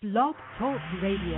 Blog Talk Radio.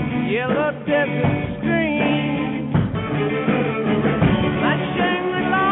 Desert stream, my Shangri-La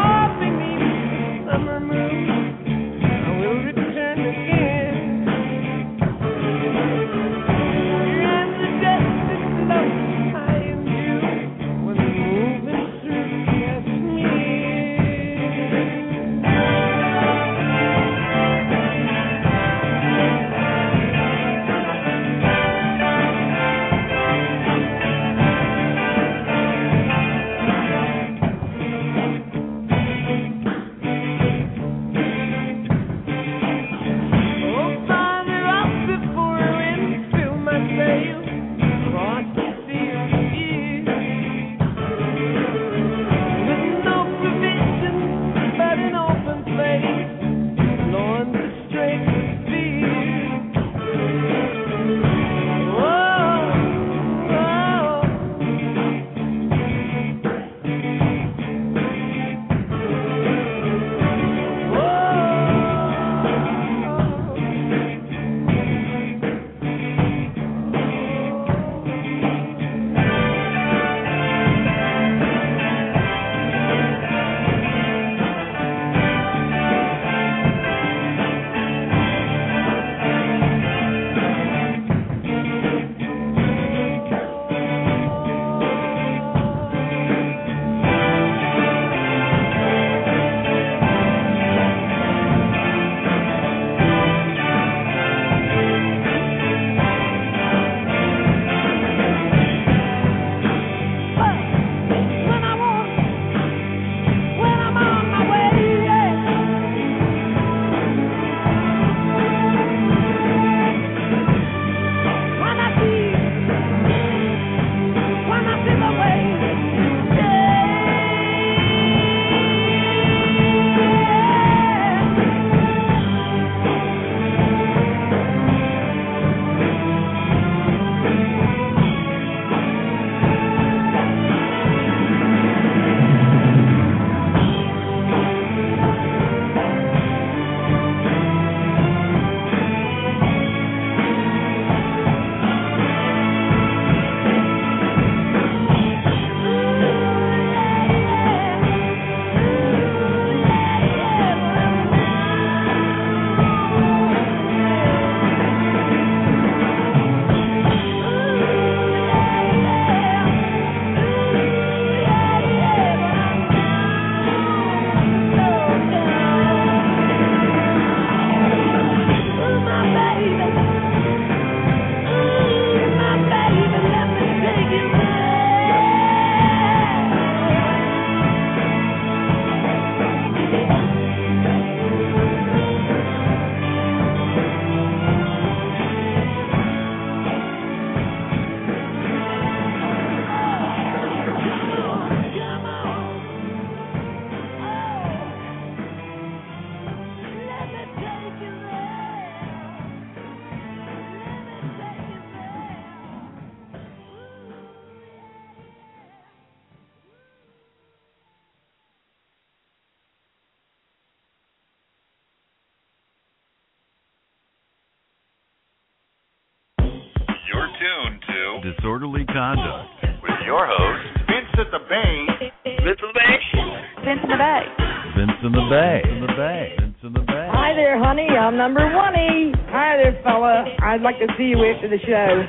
Disorderly Conduct. With your host, Vincent the Bay. Vince the Bay. Vince in the Bay. Vince in the Bay. Vince in the Bay. Vince in the Bay. Hi there, honey. I'm number 1. Hi there, fella. I'd like to see you after the show.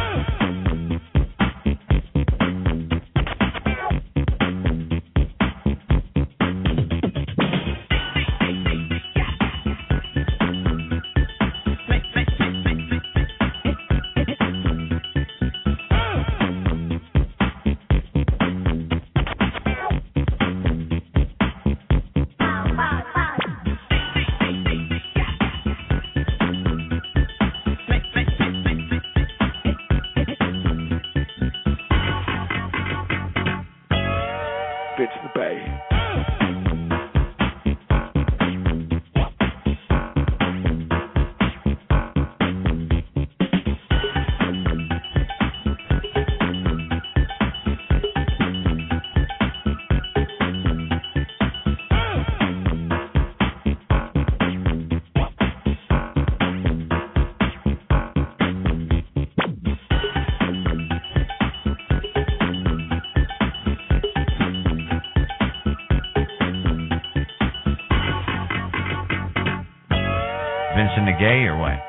Vincent the Gay or what?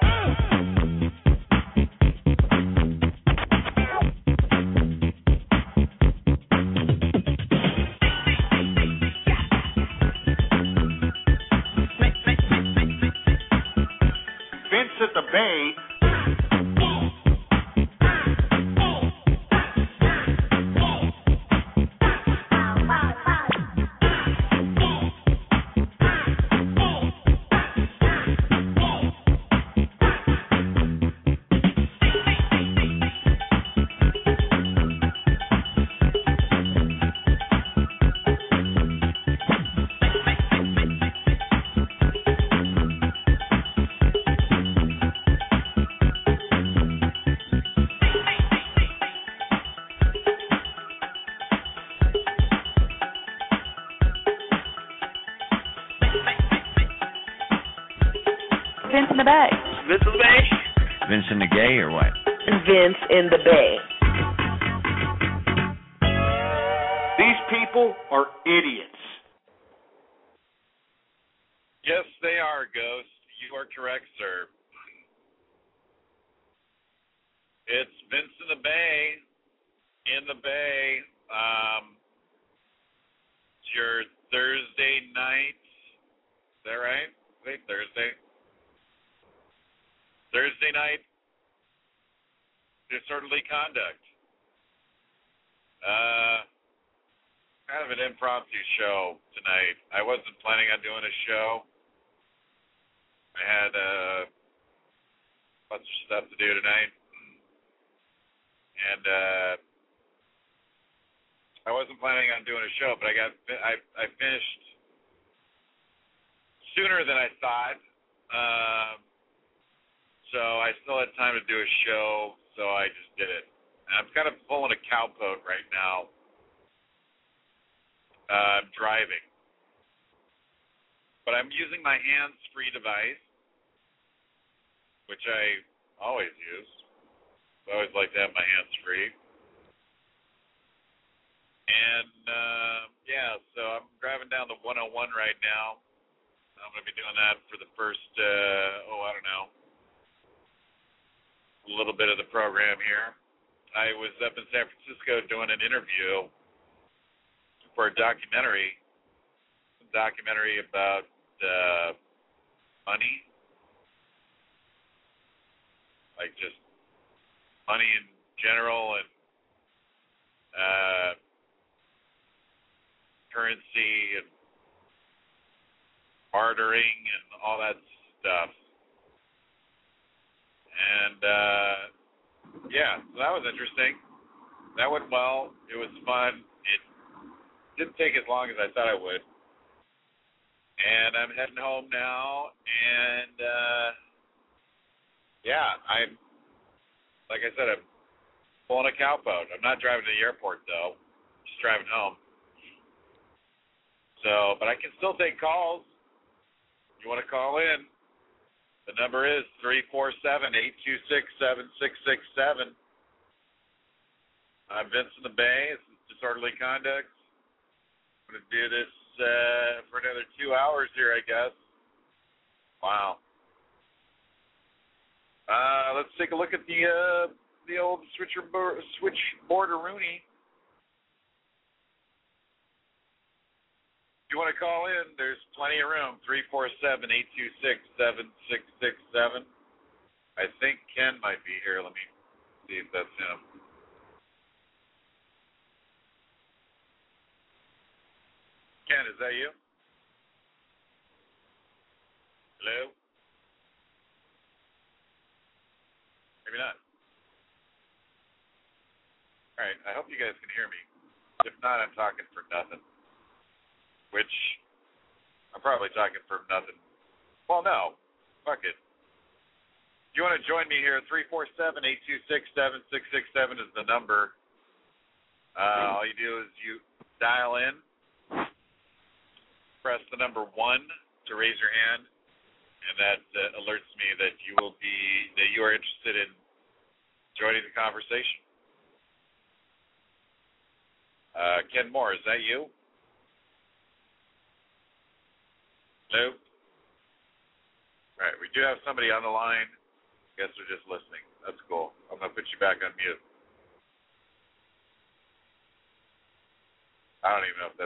Vincent the Bay. Vince in the Bay. Vince the Bay. Vincent the Gay or what? Vince in the Bay. These people are idiots. Yes, they are, Ghost. You are correct, sir. It's Vince in the Bay. In the Bay. It's your Thursday night. Is that right? Wait, Thursday. Thursday night. Disorderly conduct. Kind of an impromptu show tonight. I wasn't planning on doing a show. I had a bunch of stuff to do tonight. And I wasn't planning on doing a show, but I finished sooner than I thought. So I still had time to do a show, so I just did it. And I'm kind of pulling a cowpoke right now. I'm driving. But I'm using my hands-free device, which I always use. I always like to have my hands free. And, so I'm driving down the 101 right now. I'm going to be doing that for the first, I don't know, a little bit of the program here. I was up in San Francisco doing an interview for a documentary about money, like just money in general and currency and bartering and all that stuff. And so that was interesting. That went well. It was fun. It didn't take as long as I thought it would. And I'm heading home now, and I'm, like I said, I'm pulling a cowpoke. I'm not driving to the airport, though. Just driving home. So, but I can still take calls. You want to call in? The number is 347-826-7667. I'm Vincent the Bay. This is Disorderly Conduct. I'm going to do this for another 2 hours here, I guess. Wow. Let's take a look at the old switchboard-a-rooney. If you want to call in, there's plenty of room. 347-826-7667. I think Ken might be here. Let me see if that's him. Ken, is that you? Hello? Maybe not. All right, I hope you guys can hear me. If not, I'm talking for nothing. Which, I'm probably talking for nothing. Well, no. Fuck it. If you want to join me here, 347-826-7667 is the number. All you do is you dial in, press the number 1 to raise your hand, and that alerts me that you are interested in joining the conversation. Ken Moore, is that you? Nope. All right, we do have somebody on the line. I guess they're just listening. That's cool. I'm going to put you back on mute. I don't even know if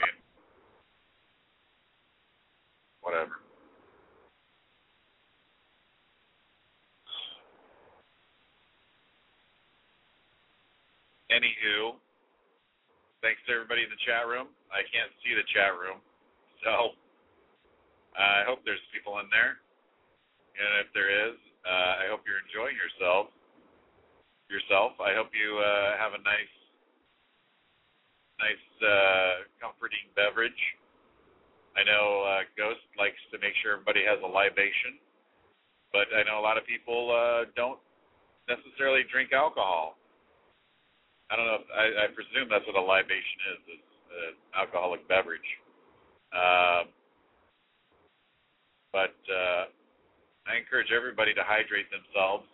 whatever. Anywho, thanks to everybody in the chat room. I can't see the chat room, so I hope there's people in there. And if there is, I hope you're enjoying yourself. I hope you have a nice, comforting beverage. I know Ghost likes to make sure everybody has a libation, but I know a lot of people don't necessarily drink alcohol. I don't know. I presume that's what a libation is an alcoholic beverage. But I encourage everybody to hydrate themselves.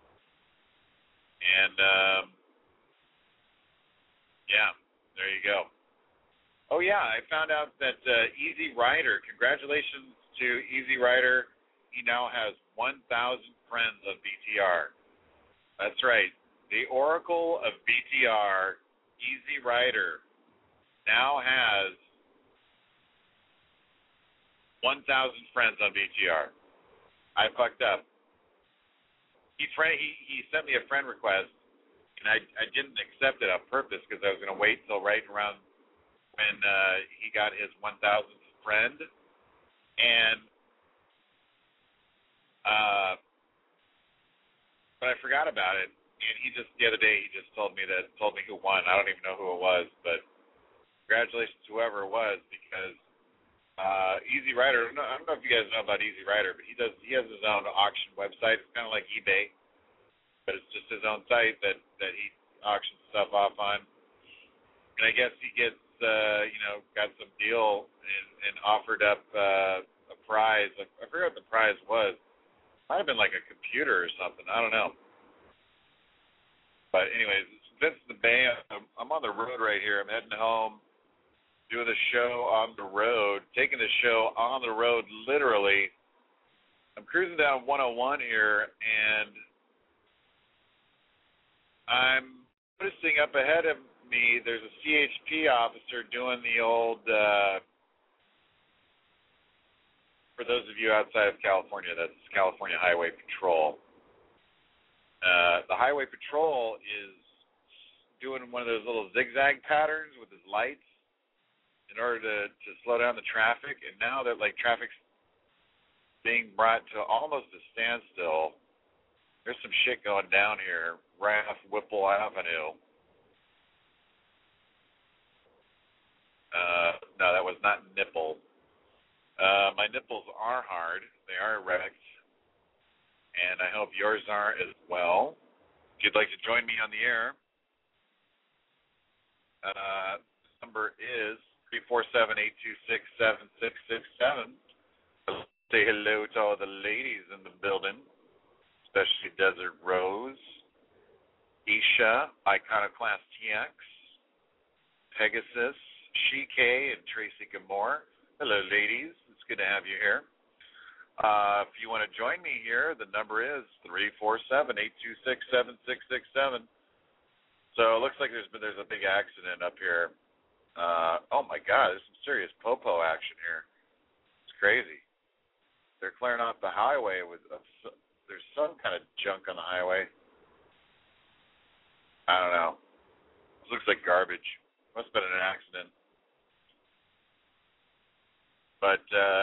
And, yeah, there you go. Oh, yeah, I found out that Easy Rider, congratulations to Easy Rider. He now has 1,000 friends of BTR. That's right. The Oracle of BTR, Easy Rider, now has 1,000 friends on BTR. I fucked up. He sent me a friend request, and I didn't accept it on purpose because I was going to wait till right around when he got his 1,000th friend, and but I forgot about it. And he just the other day he just told me who won. I don't even know who it was, but congratulations to whoever it was, because Easy Rider. I don't know if you guys know about Easy Rider, but he has his own auction website. It's kind of like eBay, but it's just his own site that he auctions stuff off on. And I guess he gets got some deal and offered up a prize. I forgot what the prize was. Might have been like a computer or something. I don't know. But anyways, it's Vince the Bay. I'm on the road right here. I'm heading home, doing the show on the road, taking the show on the road literally. I'm cruising down 101 here, and I'm noticing up ahead of me there's a CHP officer doing the old, for those of you outside of California, that's California Highway Patrol. The Highway Patrol is doing one of those little zigzag patterns with his lights in order to slow down the traffic. And now that traffic's being brought to almost a standstill, there's some shit going down here right off Whipple Avenue. No, that was not nipple. My nipples are hard. They are erect. And I hope yours are as well. If you'd like to join me on the air, the number is 347-826-7667. Say hello to all the ladies in the building, especially Desert Rose. Isha, Iconoclast TX, Pegasus, She-K, and Tracy Gamore. Hello, ladies. It's good to have you here. If you want to join me here, the number is 347-826-7667. So it looks like there's a big accident up here. Oh my God, there's some serious popo action here. It's crazy. They're clearing off the highway with there's some kind of junk on the highway. I don't know. This looks like garbage. Must have been an accident. But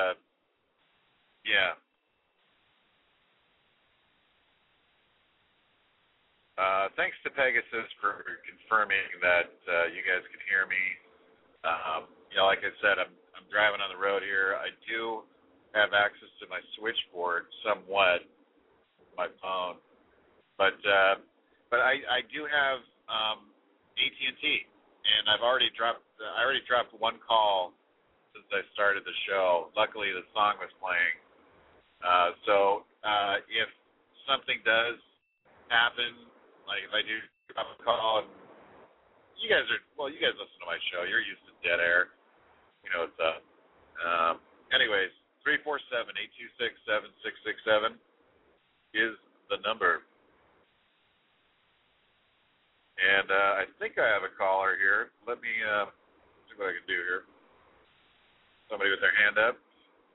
yeah. Thanks to Pegasus for confirming that you guys can hear me. Like I said, I'm driving on the road here. I do have access to my switchboard somewhat, my phone, but I do have AT&T, and I already dropped one call since I started the show. Luckily, the song was playing. So if something does happen, like if I do drop a call, and you guys listen to my show. You're used to dead air. You know what's up. Anyways, 347-826-7667 is the number. And I think I have a caller here. Let me see what I can do here. Somebody with their hand up.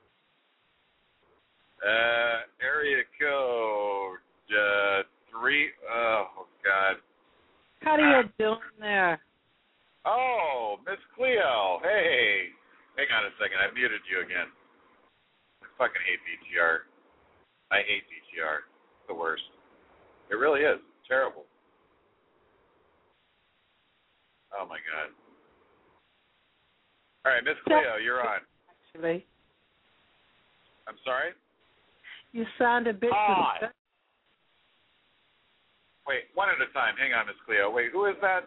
Area code 3. Oh, God. How are you doing there? Oh, Miss Cleo. Hey. Hang on a second. I muted you again. I fucking hate BTR. I hate BTR. It's the worst. It really is. It's terrible. Oh, my God. All right, Miss Cleo, you're on. Actually. I'm sorry? You sound a bit suspect. Wait, one at a time. Hang on, Miss Cleo. Wait, who is that?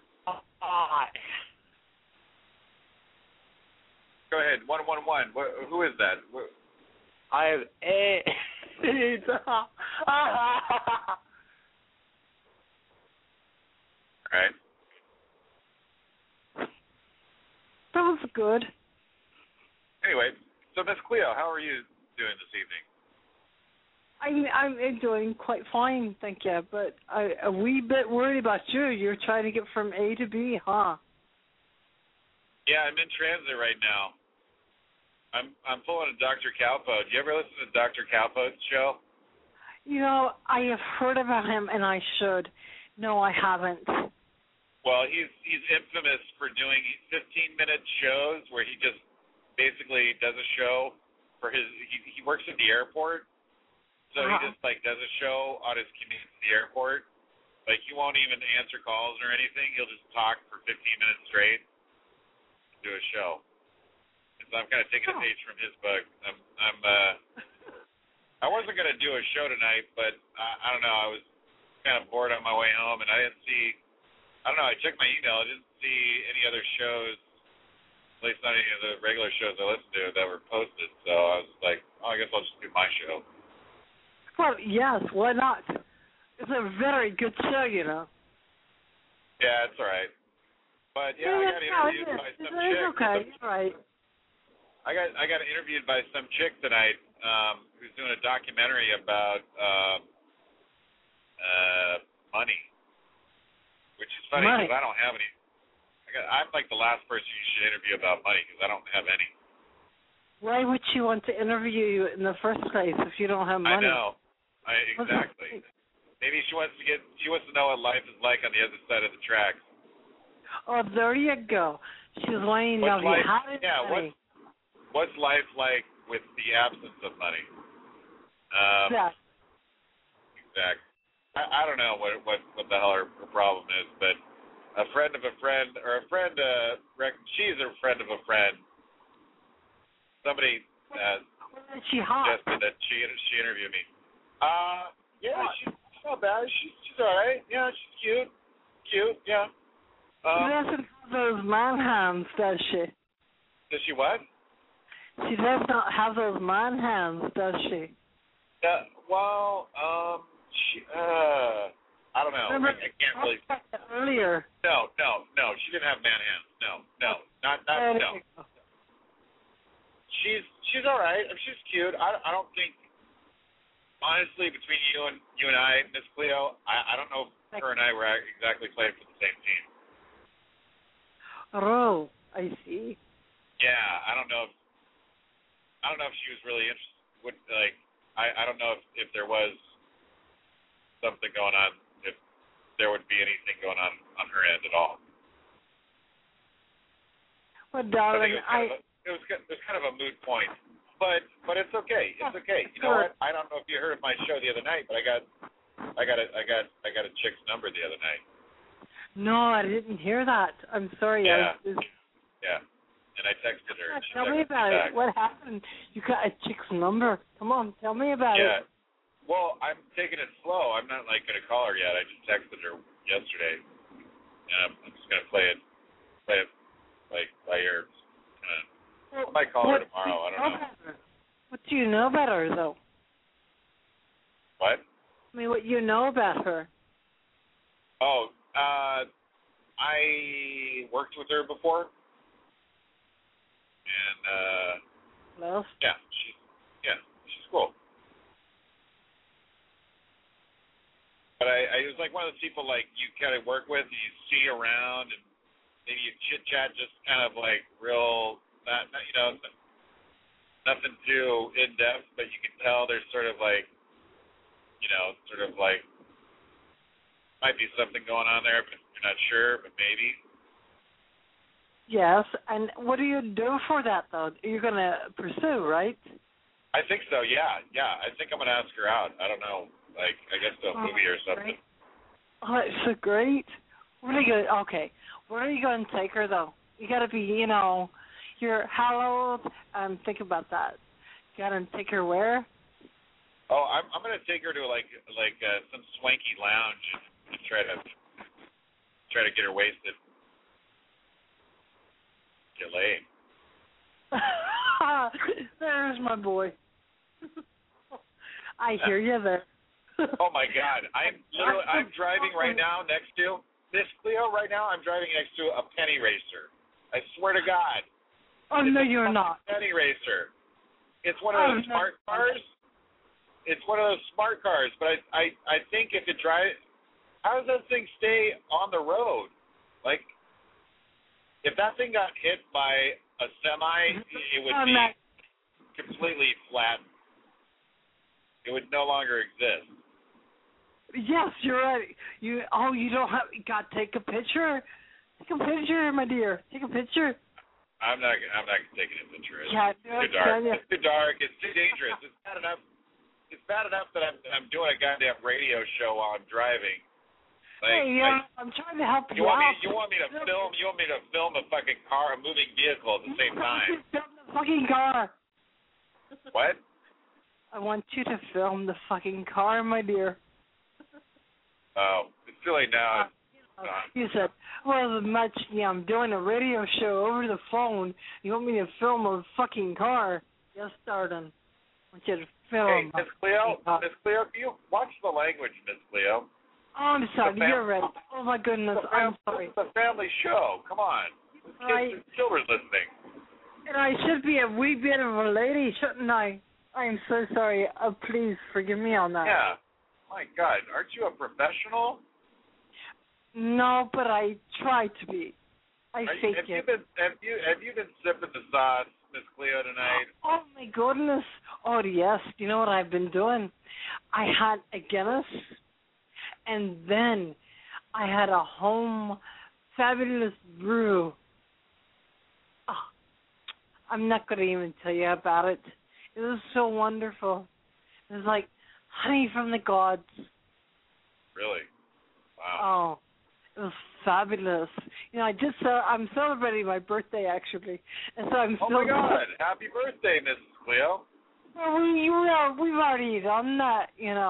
Go ahead. 111. Who is that? I have a. All right. That was good. Anyway, so Miss Cleo, how are you doing this evening? I'm doing quite fine, thank you. But a wee bit worried about you. You're trying to get from A to B, huh? Yeah, I'm in transit right now. I'm pulling a Dr. Calpo. Do you ever listen to Dr. Calpo's show? You know, I have heard about him, and I should. No, I haven't. Well, he's infamous for doing 15-minute shows where he just basically does a show for his. He works at the airport, so he just does a show on his commute to the airport. Like he won't even answer calls or anything. He'll just talk for 15 minutes straight, do a show. And so I'm kind of taking a page from his book. I wasn't going to do a show tonight, but I don't know. I was kind of bored on my way home, and I didn't see. I don't know. I checked my email. I didn't see any other shows, at least not any of the regular shows I listened to that were posted. So I was like, I guess I'll just do my show. Well, yes. Why not? It's a very good show, you know. Yeah, it's all right. But yeah, I got interviewed by some chick. It's okay. All right. I got interviewed by some chick tonight who's doing a documentary about money. Which is funny because I don't have any. I'm like the last person you should interview about money because I don't have any. Why would she want to interview you in the first place if you don't have money? I know. Exactly. Maybe she wants to know what life is like on the other side of the tracks. Oh, there you go. She's wanting to know if you have any money. What's life like with the absence of money? Exactly. I don't know what the hell her problem is, but a friend of a friend, or a friend, she's a friend of a friend. Somebody suggested that she interview me. Yeah, she's not bad. She's all right. Yeah, she's cute. Yeah. She doesn't have those man hands, does she? Does she what? She does not have those man hands, does she? Yeah. Well, I don't know. Remember, I can't really. earlier. No. She didn't have man hands. No. Not no. She's all right. I mean, she's cute. I don't think, honestly, between you and I, Miss Cleo, I don't know if her and I were exactly playing for the same team. Oh, I see. Yeah, I don't know if she was really interested. I don't know if there was something going on, if there would be anything going on her end at all. Well, darling, it was kind of a moot point, but it's okay. It's okay. You know what? I don't know if you heard of my show the other night, but I got a chick's number the other night. No, I didn't hear that. I'm sorry. Yeah. Yeah. And I texted her. Tell me about it. What happened? You got a chick's number. Come on, tell me about it. Yeah. Well, I'm taking it slow. I'm not going to call her yet. I just texted her yesterday, and I'm just going to play it like by ear. I might call her tomorrow. I don't know. What do you know about her, though? What? I mean, what you know about her? Oh, I worked with her before, and Well, yeah, she's cool. But I was like one of those people like you kind of work with, and you see around, and maybe you chit chat, just kind of like real, not nothing too in depth, but you can tell there's sort of like might be something going on there, but you're not sure, but maybe. yes, and what do you do for that, though? You're going to pursue, right? I think so, yeah. I think I'm going to ask her out. I don't know, like, I guess to a movie or something. Great. Oh, that's so great. Where are you going to take her, though? You got to be, you're how old? Think about that. You got to take her where? Oh, I'm going to take her to, like some swanky lounge and try to get her wasted. Get laid. There's my boy. I hear you there. Oh my God! I'm driving right now next to Miss Cleo. Right now, I'm driving next to a penny racer. I swear to God. Oh no, you're not. Penny racer. It's one of those smart cars. It's one of those smart cars. But I think if it drives, how does that thing stay on the road? Like, if that thing got hit by a semi, it would be completely flat. It would no longer exist. Yes, you're right. You don't have. Got to take a picture. Take a picture, my dear. Take a picture. I'm not taking a picture. It's too dark. It's too dark. It's too dangerous. It's bad enough. It's bad enough that I'm doing a goddamn radio show while I'm driving. Like, hey, I'm trying to help you out. You want me to film a fucking car, a moving vehicle at the same time. Film the fucking car. What? I want you to film the fucking car, my dear. Oh, it's too late now. You said, well, I'm doing a radio show over the phone. You want me to film a fucking car? Yes, darling. I want you to film. Hey, Miss Cleo, can you watch the language, Miss Cleo? Oh, I'm sorry. You're right. Oh, my goodness. I'm sorry. It's a family show. Come on. Kids and children listening. And I should be a wee bit of a lady, shouldn't I? I'm so sorry. Please forgive me on that. Yeah. My God. Aren't you a professional? No, but I try to be. I fake it. Have you been sipping the sauce, Miss Cleo, tonight? Oh, my goodness. Oh, yes. You know what I've been doing? I had a Guinness, and then I had a home fabulous brew. Oh, I'm not going to even tell you about it. It was so wonderful. It was like honey from the gods. Really? Wow. Oh, it was fabulous. I'm celebrating my birthday, actually. And so I'm oh, my God. Happy birthday, Mrs. Cleo. Well, we've already done that,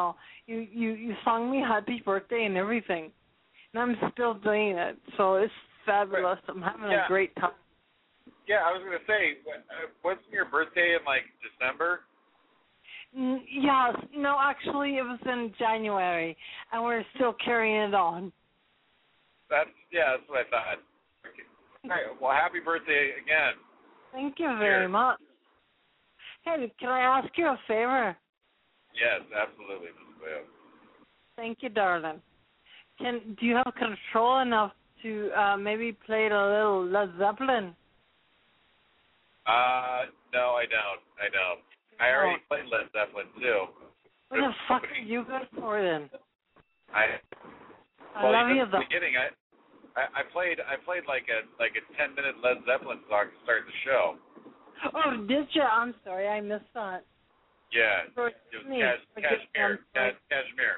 You sung me happy birthday and everything. And I'm still doing it. So it's fabulous. I'm having a great time. Yeah, I was going to say, wasn't your birthday in, December? Yes. No, actually, it was in January, and we're still carrying it on. That's what I thought. Okay. All right. Well, happy birthday again. Thank you very much. Hey, can I ask you a favor? Yes, absolutely, Ms. Whale. Thank you, darling. Do you have control enough to maybe play a little Led Zeppelin? No, I don't. I already played Led Zeppelin too. What the fuck are you good for then? I love you at the beginning. I played like a 10-minute Led Zeppelin song to start the show. Oh, did you? I'm sorry, I missed that. Yeah, it was Kashmir.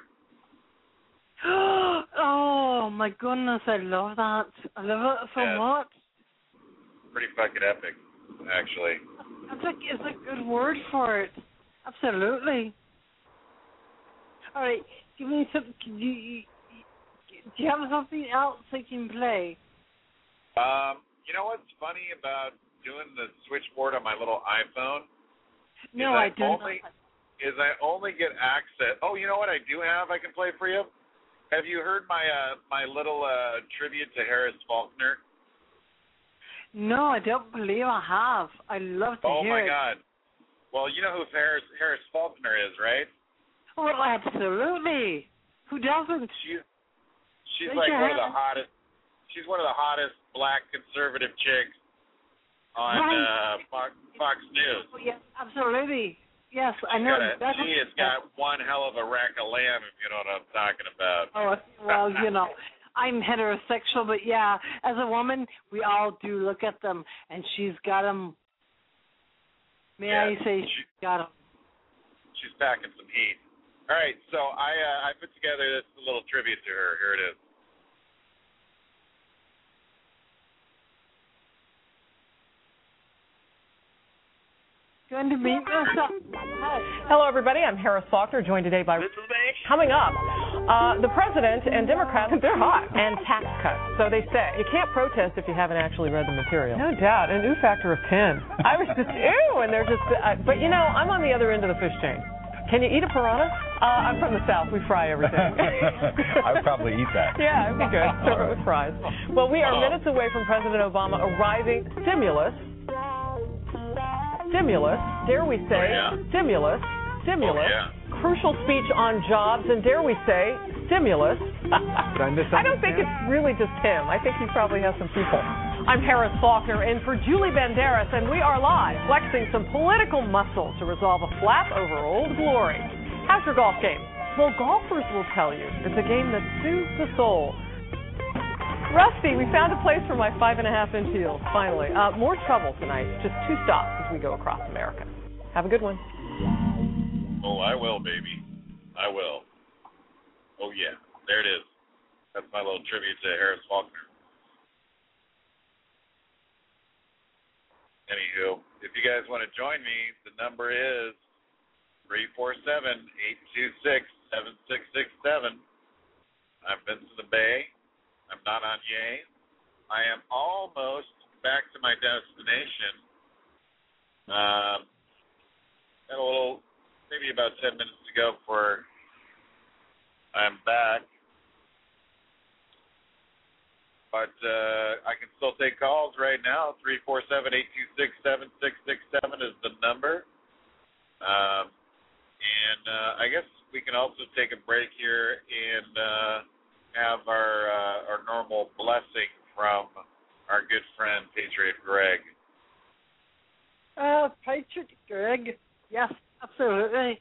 Oh my goodness, I love that. I love it so much. Pretty fucking epic, actually. It's a good word for it. Absolutely. All right, give me some. Do you have something else that you can play? You know what's funny about doing the switchboard on my little iPhone? No, I don't. I only get access. Oh, you know what I do have? I can play for you. Have you heard my little tribute to Harris Faulkner? No, I don't believe I have. I'd love to hear it. Oh my God! Well, you know who Harris Faulkner is, right? Well, absolutely. Who doesn't? She's like one of the hottest. She's one of the hottest black conservative chicks on Fox News. Oh, yes, absolutely. Yes, I know. She has got one hell of a rack of lamb, if you know what I'm talking about. Oh, well, you know, I'm heterosexual, but yeah, as a woman, we all do look at them, and she's got them. May I say she's got them? She's packing some heat. All right, so I put together this little tribute to her. Here it is. Going to meet yourself. Hello, everybody. I'm Harris Faulkner, joined today by Mrs. Banks. coming up, the president and Democrats. They're hot and tax cuts. So they say you can't protest if you haven't actually read the material. No doubt, an ooh factor of 10. I was just ew, and they're just. But you know, I'm on the other end of the fish chain. Can you eat a piranha? I'm from the South. We fry everything. I would probably eat that. Yeah, it'd be good. Serve it with fries. Well, we are minutes away from President Obama arriving. Stimulus, dare we say, stimulus, crucial speech on jobs, and dare we say, stimulus. I don't think it's really just him. I think he probably has some people. I'm Harris Faulkner in for Julie Banderas, and we are live, flexing some political muscle to resolve a flap over Old Glory. How's your golf game? Well, golfers will tell you it's a game that soothes the soul. Rusty, we found a place for my 5.5-inch heels, finally. More trouble tonight, just 2 stops as we go across America. Have a good one. Oh, I will, baby. I will. Oh, yeah. There it is. That's my little tribute to Harris Faulkner. Anywho, if you guys want to join me, the number is 347-826-7667. I'm Vincent the Bay. I'm not on Yay. I am almost back to my destination. Got a little, maybe about 10 minutes to go before I'm back. But I can still take calls right now. 347-826-7667 is the number. And I guess we can also take a break here and have our normal blessing from our good friend, Patriot Greg. Patriot Greg. Yes, absolutely.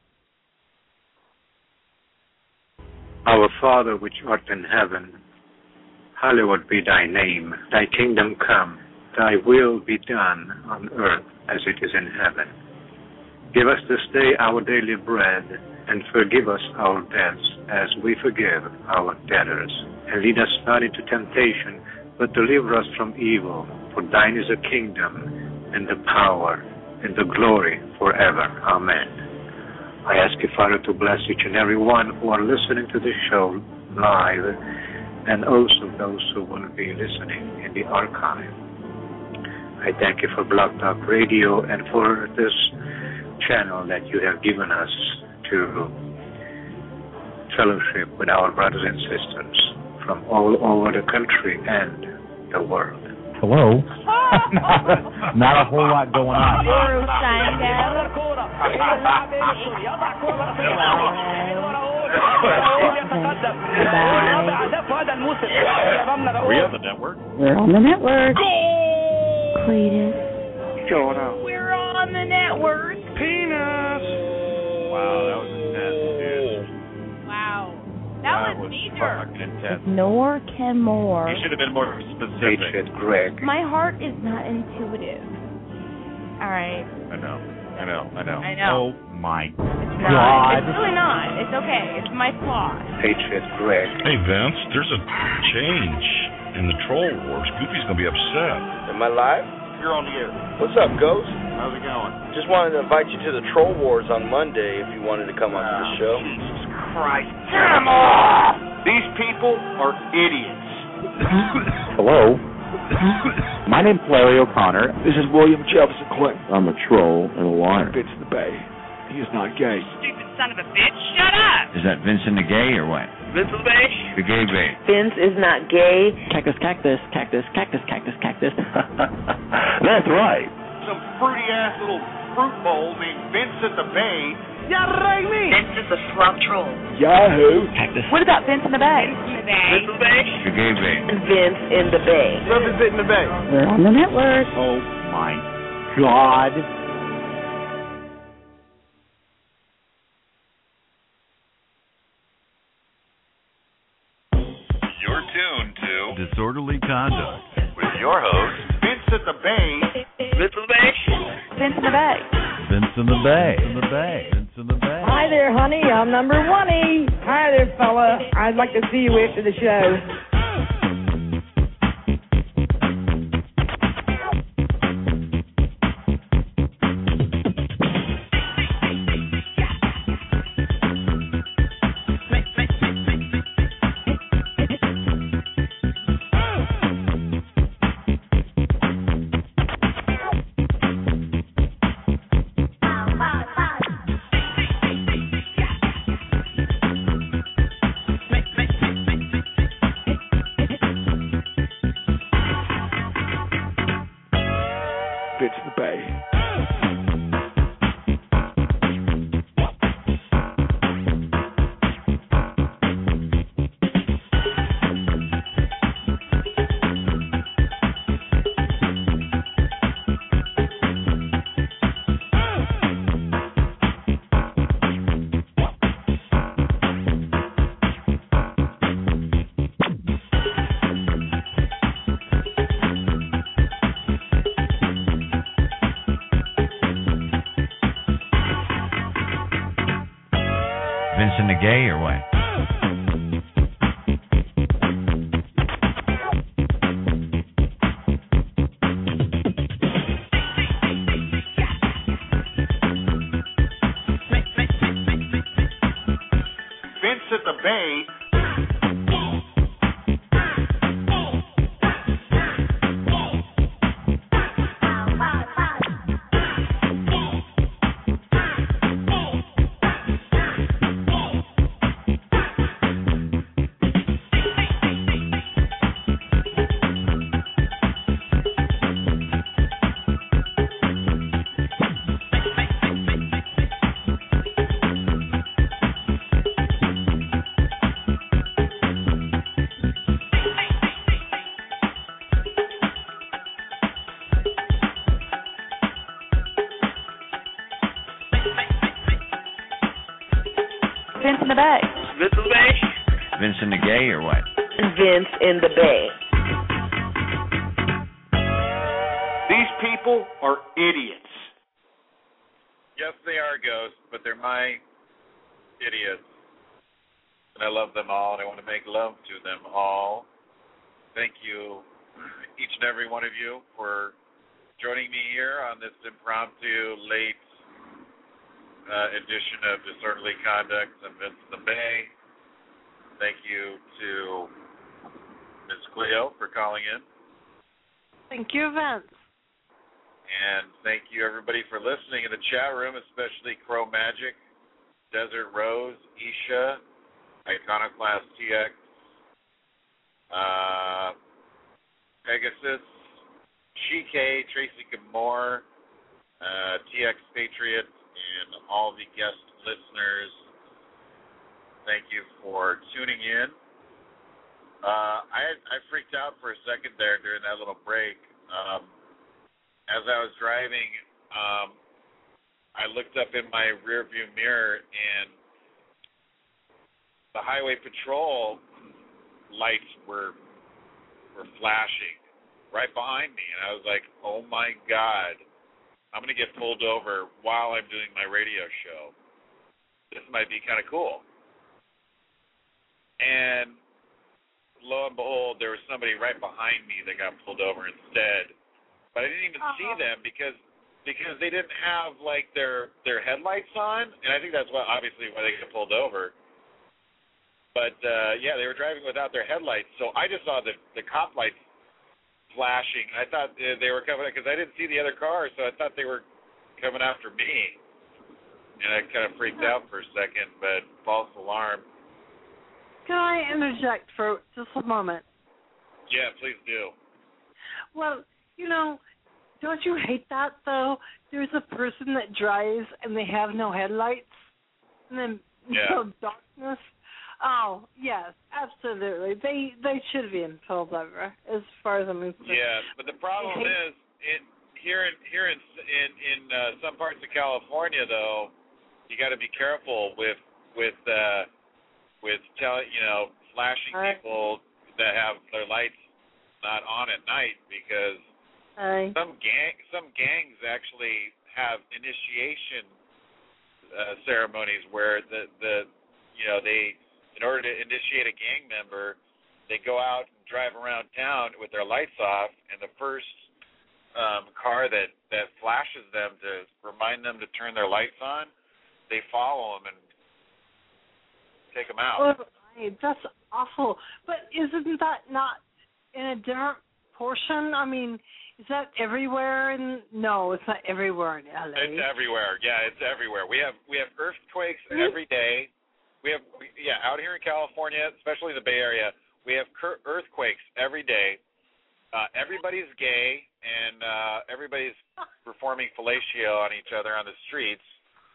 Our Father which art in heaven, hallowed be thy name. Thy kingdom come, thy will be done on earth as it is in heaven. Give us this day our daily bread, and forgive us our debts as we forgive our debtors. And lead us not into temptation, but deliver us from evil. For thine is the kingdom, and the power, and the glory forever. Amen. I ask you, Father, to bless each and every one who are listening to this show live, and also those who will be listening in the archive. I thank you for Blog Talk Radio and for this channel that you have given us to fellowship with our brothers and sisters from all over the country and the world. Hello? Not a whole lot going on. Are we on the network? We're on the network. Cletus. Jonah. We're on the network. Penis. Wow, that was intense, dude. Wow. That was neither. Fucking intense. Nor can more. You should have been more specific. Patriot Greg. My heart is not intuitive. All right. I know. Oh my It's God. not. It's really not. It's okay. It's my flaw. Patriot Greg. Hey, Vince, there's a change in the Troll Wars. Goofy's going to be upset. Am I live? You're on the air. What's up, Ghost? How's it going? Just wanted to invite you to the Troll Wars on Monday if you wanted to come onto the show. Jesus Christ. Get 'em off! These people are idiots. Hello? My name's Larry O'Connor. This is William Jefferson Clinton. I'm a troll and a liar. Vince the Bay. He is not gay. Stupid son of a bitch. Shut up. Is that Vincent the Gay or what? Vincent the Bay? The Gay Bay. Vince is not gay. Cactus, cactus, cactus, cactus, cactus, cactus. That's right. Some fruity-ass little fruit bowl named Vincent the Bay. Vince is a slum troll. Yahoo! Cactus. What about Vince in the Bay? Vincent the Bay? The Gay Bay. Vince in the Bay. Representing the Bay. We're on the network. Oh my God. You're tuned to Disorderly Conduct. With your host, Vincent the Bay. Vincent the Bay? Vince in the Bay. Vince in the Bay. Vince in the Bay. Vince in the Bay. Hi there, honey. I'm number 1E. Hi there, fella. I'd like to see you after the show. Vince the Bay. Vincent the Gay or what? Vincent the Bay. Vince in the Bay. Vincent the Bay? Vincent the Gay or what? Vince in the Bay. These people are idiots. Yes, they are ghosts, but they're my idiots. And I love them all, and I want to make love to them all. Thank you, each and every one of you, for joining me here on this impromptu late edition of Disorderly Conduct and Vincent the Bay. Thank you to Ms. Cleo for calling in. Thank you, Vince. And thank you, everybody, for listening in the chat room, especially Crow Magic, Desert Rose, Isha, Iconoclast TX, Pegasus, Shike, Tracy Moore, TX Patriot, and all the guest listeners. Thank you for tuning in. I freaked out for a second there during that little break. As I was driving, I looked up in my rearview mirror, and the highway patrol lights were flashing right behind me, and I was like, oh my God, I'm going to get pulled over while I'm doing my radio show. This might be kind of cool. And lo and behold, there was somebody right behind me that got pulled over instead. But I didn't even see them because they didn't have like their headlights on, and I think that's obviously why they got pulled over. But yeah, they were driving without their headlights, so I just saw the cop lights flashing. I thought they were coming because I didn't see the other car, so I thought they were coming after me, and I kind of freaked out for a second. But false alarm. Can I interject for just a moment? Yeah, please do. Well, you know, don't you hate that, though? There's a person that drives and they have no headlights and then no darkness. Oh, yes, absolutely. They should be pulled over, as far as I'm concerned. Yeah, but the problem is, here in some parts of California, though, you got to be careful with flashing people that have their lights not on at night, because some gangs actually have initiation ceremonies where they in order to initiate a gang member, they go out and drive around town with their lights off, and the first car that flashes them to remind them to turn their lights on, they follow them and take them out. Oh, that's awful. But isn't that not in a different portion? I mean, is that everywhere? No, it's not everywhere in LA. It's everywhere. Yeah, it's everywhere. We have earthquakes every day. We have out here in California, especially the Bay Area, we have earthquakes every day. Everybody's gay, and everybody's performing fellatio on each other on the streets.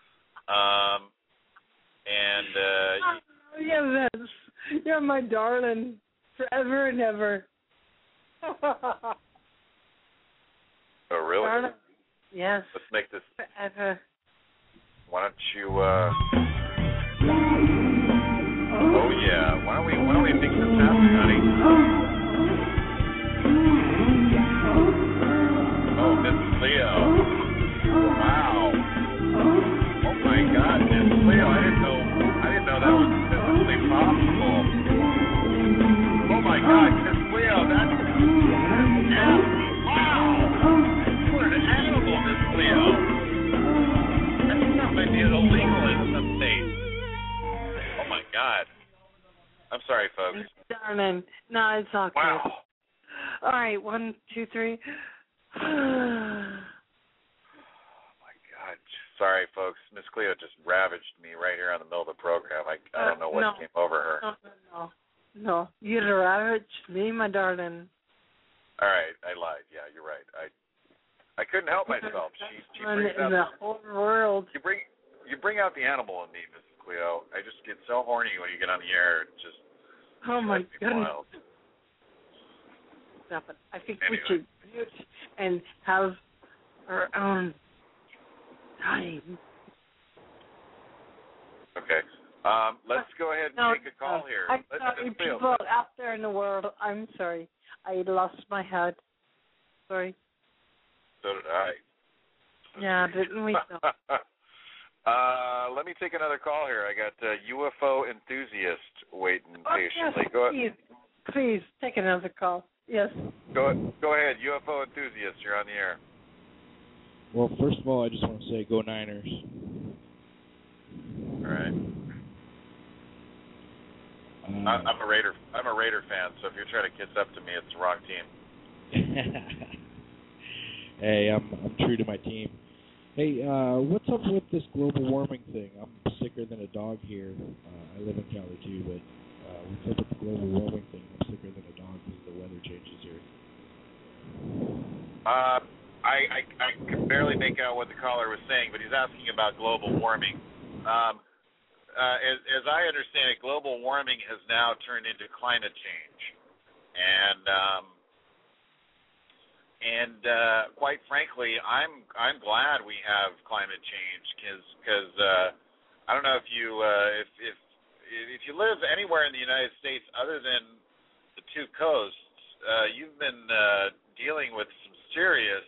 Yeah, Vince, you're my darling, forever and ever. Oh, really? Darling. Yes. Let's make this. Forever. Why don't you? Oh yeah. Why don't we make this happen, honey? Oh, Mrs. Leo. Wow. Oh my God, Mrs. Leo. I didn't know that was physically possible. Oh my God, Mrs. Leo. That's wow. What an animal, Mrs. Leo. That might be illegal in some states. Oh my God. I'm sorry, folks. Darling. No, it's all good. Wow. All right, 1, 2, 3. Oh my God. Sorry, folks. Miss Cleo just ravaged me right here in the middle of the program. I don't know what came over her. No. You ravaged me, my darling. All right, I lied. Yeah, you're right. I couldn't help myself. She brings out the whole world. You bring out the animal in me, Mrs. Cleo. I just get so horny when you get on the air. It just my goodness. wild. Stop it. I think we should mute and have our own time. Okay. Let's go ahead and take a call here. I'm sorry, people out there in the world. I'm sorry. I lost my head. Sorry. So did I. Yeah, didn't we? Let me take another call here. I got UFO enthusiast waiting patiently. Yes, Go ahead. Please take another call. Yes. Go ahead, UFO enthusiast. You're on the air. Well, first of all, I just want to say go Niners. All right. I'm a Raider fan, so if you're trying to kiss up to me, it's the wrong team. Hey, I'm true to my team. Hey, what's up with this global warming thing? I'm sicker than a dog here. I live in Cali too, but what's up with the global warming thing? I'm sicker than a dog because the weather changes here. I could barely make out what the caller was saying, but he's asking about global warming. As I understand it, global warming has now turned into climate change, and quite frankly, I'm glad we have climate change because I don't know if you live anywhere in the United States other than the two coasts, you've been dealing with some serious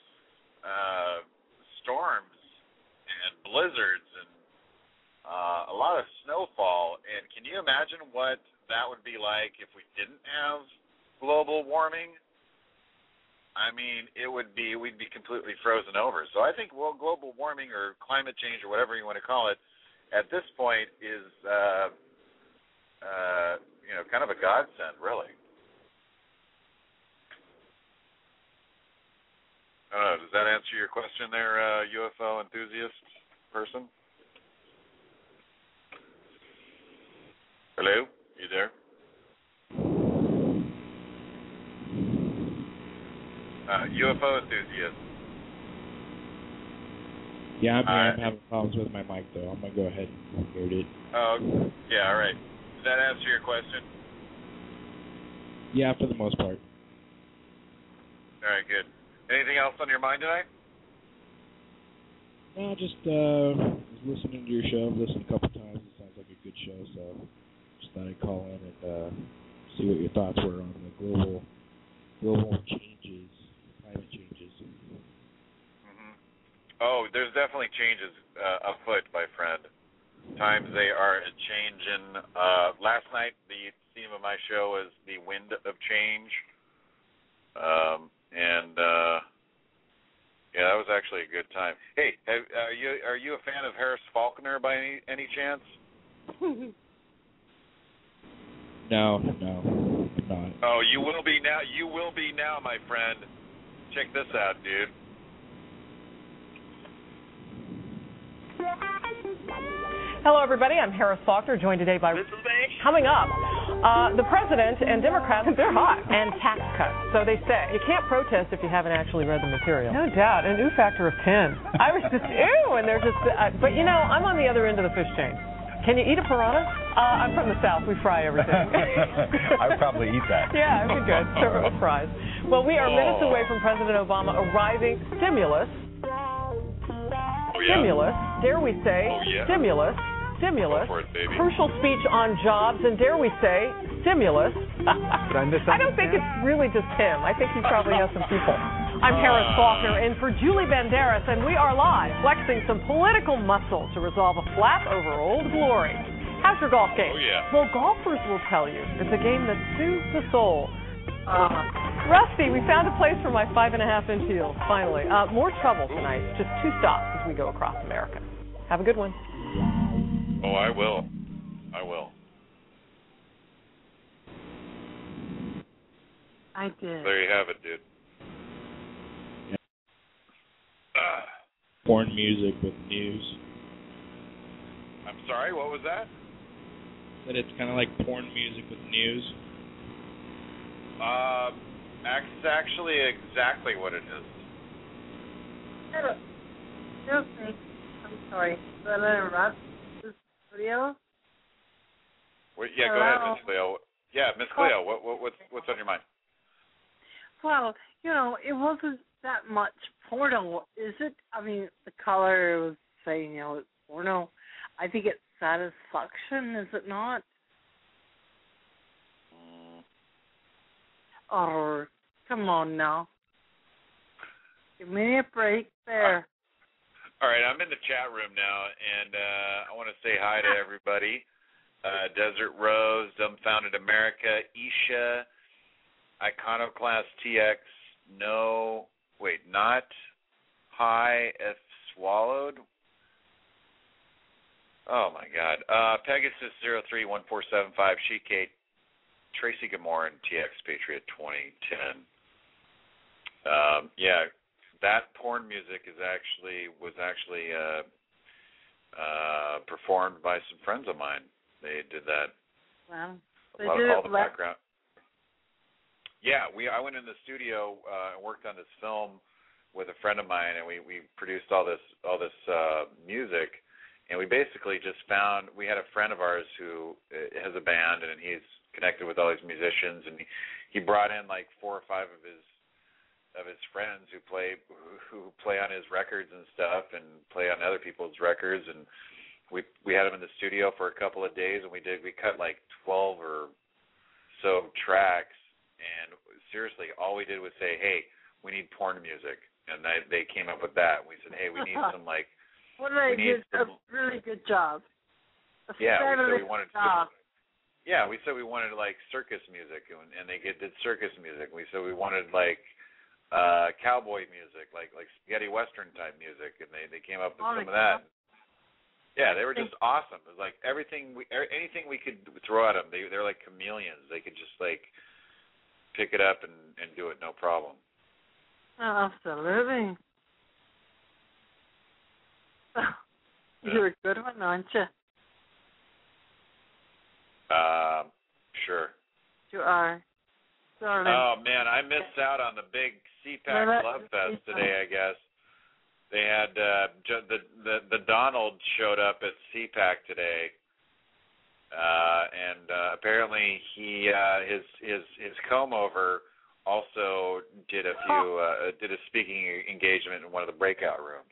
storms and blizzards and a lot of snowfall. And can you imagine what that would be like if we didn't have global warming? I mean, we'd be completely frozen over. So I think global warming or climate change or whatever you want to call it, at this point is kind of a godsend, really. Does that answer your question there, UFO enthusiast person? Hello? You there? UFO enthusiast. Yeah, I'm having problems with my mic, though. I'm going to go ahead and mute it. Oh, yeah, all right. Did that answer your question? Yeah, for the most part. All right, good. Anything else on your mind tonight? No, just was listening to your show. I've listened a couple times. It sounds like a good show, so just thought I'd call in and see what your thoughts were on the global changes, climate changes. Mm-hmm. Oh, there's definitely changes afoot, my friend. Times they are a-changin'. Last night, the theme of my show was the wind of change. Yeah, that was actually a good time. Hey, are you a fan of Harris Faulkner by any chance? No, I'm not. Oh, you will be now. You will be now, my friend. Check this out, dude. Hello, everybody. I'm Harris Faulkner, joined today by coming up. The president and Democrats, they're hot, and tax cuts. So they say. You can't protest if you haven't actually read the material. No doubt. An ooh factor of 10. I was just, ew, and they're just, but you know, I'm on the other end of the fish chain. Can you eat a piranha? I'm from the South. We fry everything. I would probably eat that. Yeah, it'd be good. Serve it with fries. Well, we are minutes away from President Obama arriving. Stimulus. Stimulus. Dare we say stimulus. Stimulus, crucial speech on jobs, and dare we say, stimulus. I don't think it's really just him. I think he probably has some people. I'm Harris Faulkner in for Julie Banderas, and we are live, flexing some political muscle to resolve a flap over Old Glory. How's your golf game? Oh, yeah. Well, golfers will tell you it's a game that soothes the soul. Rusty, we found a place for my 5.5-inch heels, finally. More trouble tonight, just 2 stops as we go across America. Have a good one. Oh, I will. I did. There you have it, dude. Yeah. Porn music with news. I'm sorry, what was that? That it's kind of like porn music with news. It's actually exactly what it is. Excuse me. I'm sorry. Did I interrupt this video? Yeah, go ahead, Miss Cleo. Yeah, Miss Cleo, what's on your mind? Well, you know, it wasn't that much porno, is it? I mean, the caller was saying, you know, it's porno. I think it's satisfaction, is it not? Oh, come on now. Give me a break there. All right, I'm in the chat room now, and I want to say hi to everybody. Desert Rose, Dumbfounded America, Isha, Iconoclast TX, not High F Swallowed. Oh, my God. Pegasus 031475, She-Kate, Tracy Gamoran, TX Patriot 2010. Yeah, that porn music was actually performed by some friends of mine. They did that. Wow. All the background. Yeah, I went in the studio and worked on this film with a friend of mine, and we produced all this music, and we basically just found, we had a friend of ours who has a band, and he's connected with all these musicians, and he brought in like 4 or 5 of his friends who play on his records and stuff, and play on other people's records, and we had them in the studio for a couple of days, and we cut like 12 or so tracks, and seriously, all we did was say, hey, we need porn music, and they came up with that. We said, hey, we need some like. What a really good job. We said we wanted. Yeah, we said we wanted like circus music, and they did circus music. We said we wanted like cowboy music, like spaghetti western type music, and they came up with some of that. Yeah, they were just awesome. It was like anything we could throw at them. They're like chameleons. They could just like pick it up and do it no problem. Absolutely. You're a good one, aren't you? Sure. You are. Sorry. Oh man, I missed out on the big CPAC Love Fest today. I guess they had the Donald showed up at CPAC today, and apparently his comb over also did a speaking engagement in one of the breakout rooms.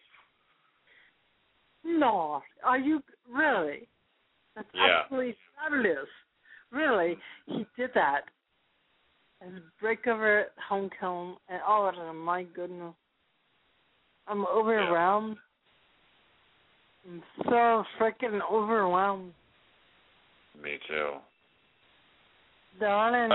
No, are you really? That's absolutely fabulous. Really, he did that. And breakover at Homecoming and all of them. My goodness, I'm overwhelmed. I'm so freaking overwhelmed. Me too. Darling.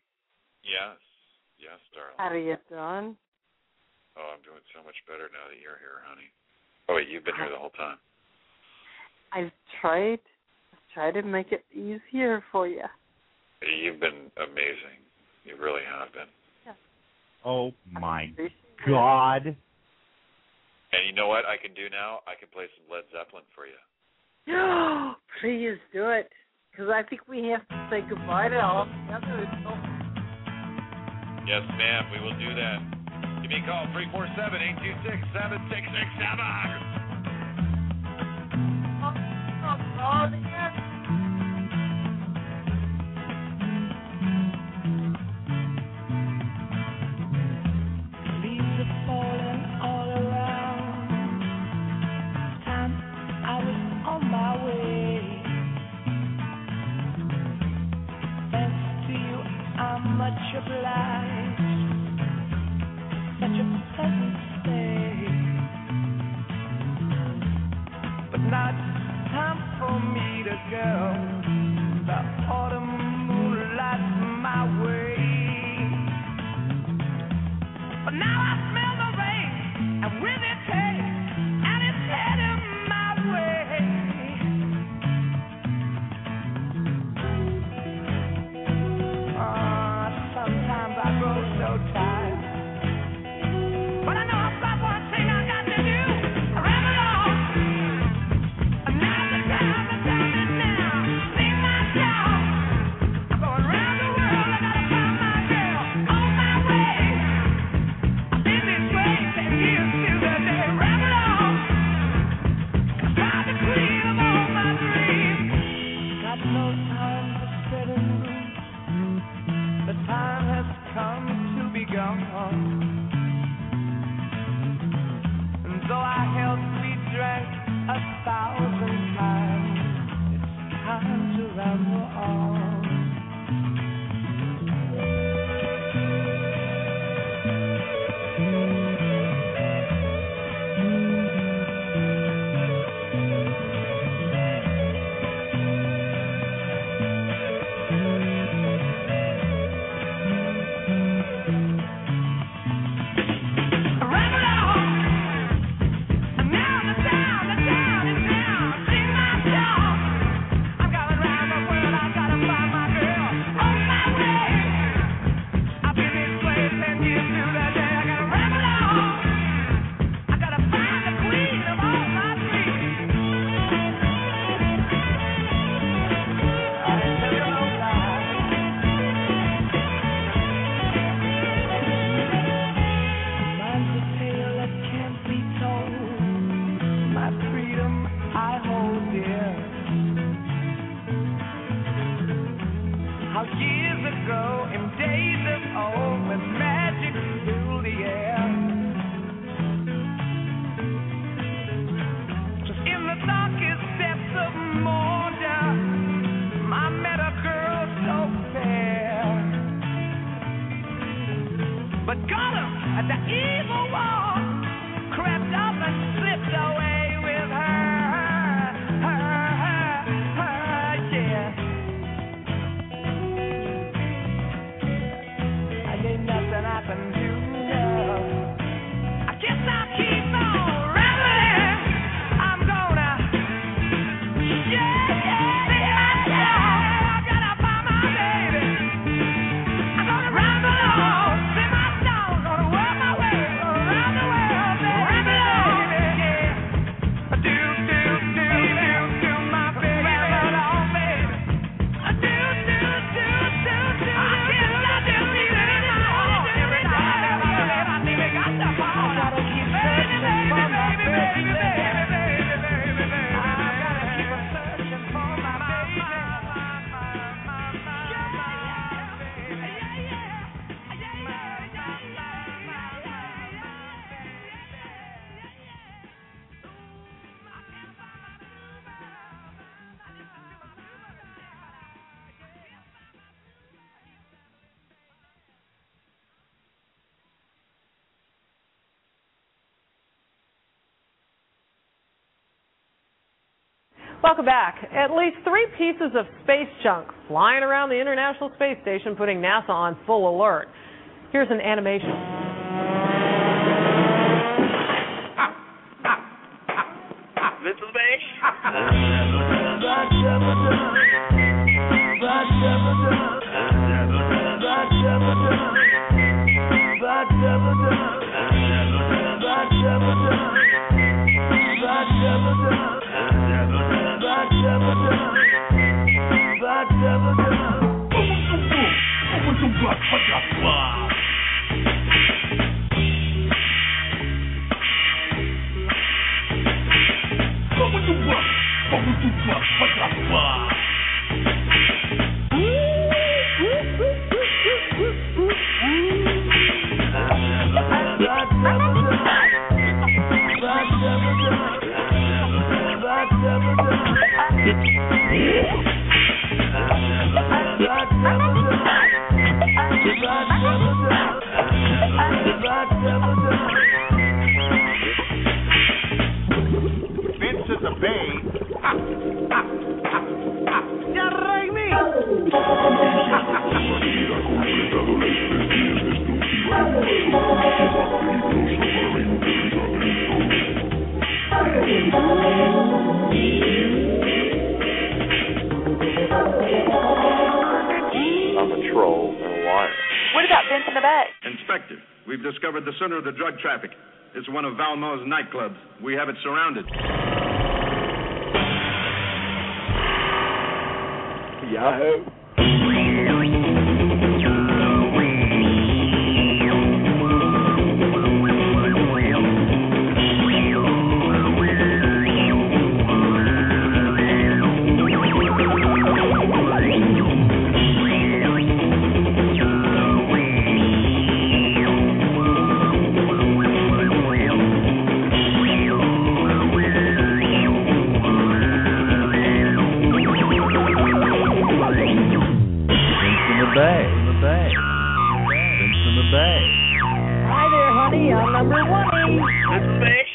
Yes, darling. How are you doing? Oh, I'm doing so much better now that you're here, honey. Oh wait, you've been here the whole time. I've tried to make it easier for you. You've been amazing. You really have been. Yeah. Oh my God. And you know what I can do now? I can play some Led Zeppelin for you. Please do it, because I think we have to say goodbye to all together. Yes, ma'am. We will do that. Give me a call, 347-826-7667. Leaves are falling all around. Time I was on my way. Thanks to you, I'm much obliged. Such a pleasant stay. But now it's time for me to go. The autumn moonlights my way. But now I smell the rain, and with it came, and it's heading my way. Sometimes I grow so tired, but I know I've got one thing I got to do. Ram it on. Now's the time is now. Welcome back. At least 3 pieces of space junk flying around the International Space Station, putting NASA on full alert. Here's an animation. This is me. Vince in the Bay. I'm a troll and a liar. What about Vince in the Bay? Inspector, we've discovered the center of the drug traffic. It's one of Valmo's nightclubs. We have it surrounded. Yahoo! Hi there, honey. I'm number 1. This is me.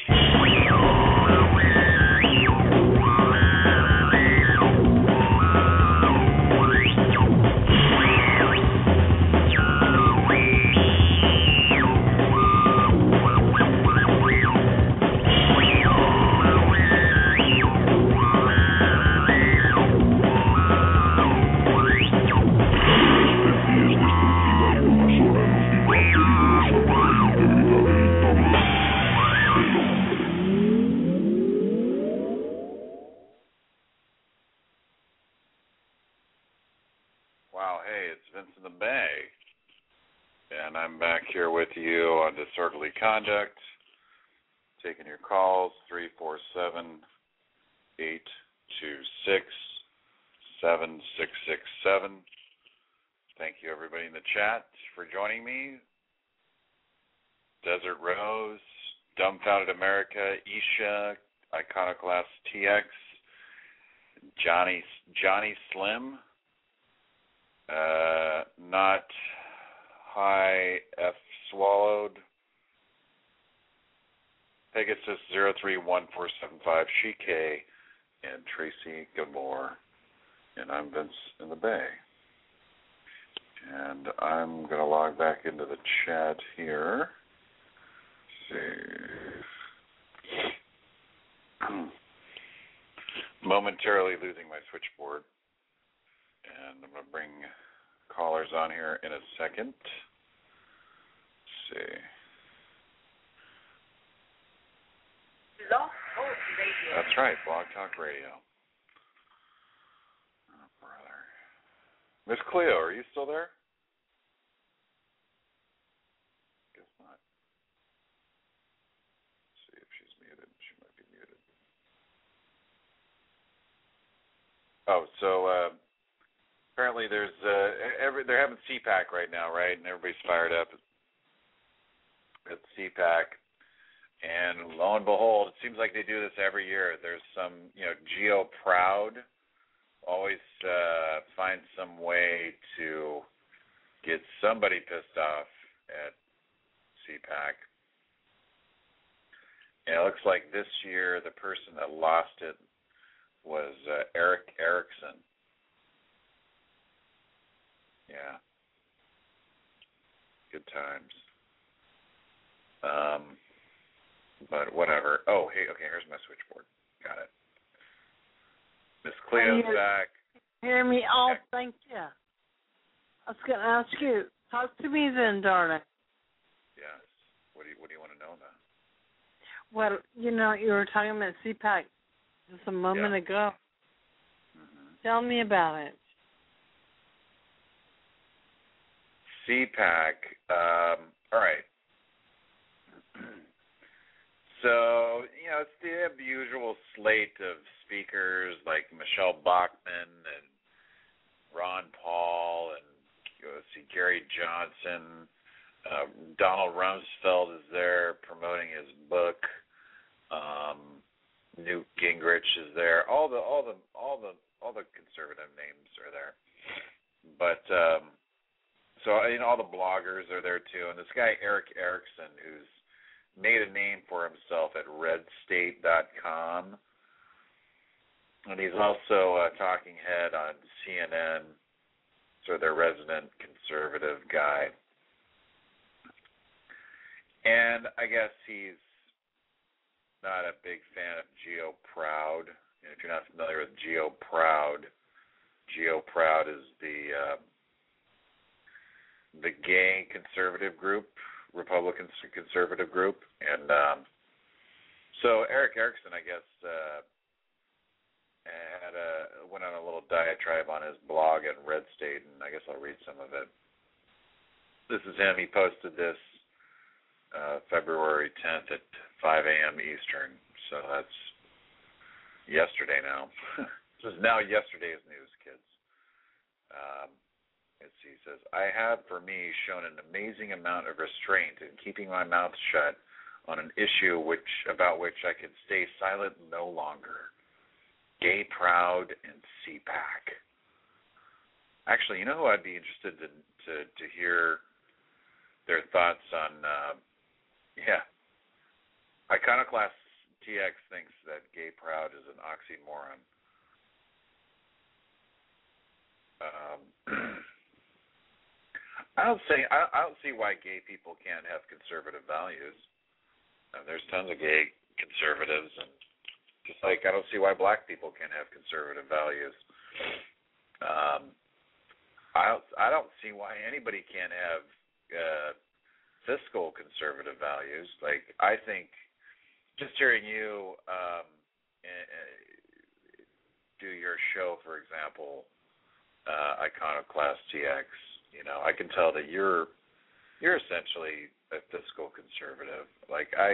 Wow, hey, it's Vince in the Bay. And I'm back here with you on Disorderly Conduct, taking your calls, 347-826-7667. Thank you, everybody in the chat, for joining me. Desert Rose, Dumbfounded America, Isha, Iconoclast TX, Johnny Slim, Not High F Swallowed, Pegasus 031475, Shike, and Tracy Gilmore. And I'm Vince in the Bay. And I'm going to log back into the chat here. Momentarily losing my switchboard. And I'm going to bring callers on here in a second. Let's see. That's right, Blog Talk Radio. Oh, brother. Miss Cleo, are you still there? Guess not. Let's see if she's muted. She might be muted. Oh, so apparently there's they're having CPAC right now, right? And everybody's fired up at CPAC. And lo and behold, it seems like they do this every year. There's some, Geo Proud always finds some way to get somebody pissed off at CPAC. And it looks like this year the person that lost it was Eric Erickson. Yeah. Good times. But whatever. Oh, hey, okay, here's my switchboard. Got it. Miss Cleo's back. Hear me? Oh, thank you. I was going to ask you. Talk to me then, darling. Yes. What do you want to know now? Well, you know, you were talking about CPAC just a moment ago. Mm-hmm. Tell me about it. CPAC. All right. So, you know, it's the usual slate of speakers like Michelle Bachmann and Ron Paul and Gary Johnson. Donald Rumsfeld is there promoting his book. Newt Gingrich is there. All the conservative names are there. But so you know, all the bloggers are there too. And this guy Eric Erickson, who's made a name for himself at RedState.com, and he's also a talking head on CNN, sort of their resident conservative guy. And I guess he's not a big fan of Geo Proud. And if you're not familiar with Geo Proud is the gay conservative group, Republican conservative group. And so Eric Erickson, I guess, went on a little diatribe on his blog at Red State, and I guess I'll read some of it. This is him. He posted this February 10th at 5 a.m. Eastern. So that's yesterday now. This is now yesterday's news, kids. He says, I have, for me, shown an amazing amount of restraint in keeping my mouth shut on an issue about which I could stay silent no longer. Gay Proud and CPAC. Actually, you know who I'd be interested to hear their thoughts on, Iconoclast TX thinks that Gay Proud is an oxymoron. I don't see why gay people can't have conservative values. There's tons of gay conservatives, and just like I don't see why black people can't have conservative values. I don't see why anybody can't have fiscal conservative values. Like, I think just hearing you do your show, for example, Iconoclast TX, you know, I can tell that you're essentially a fiscal conservative. Like, I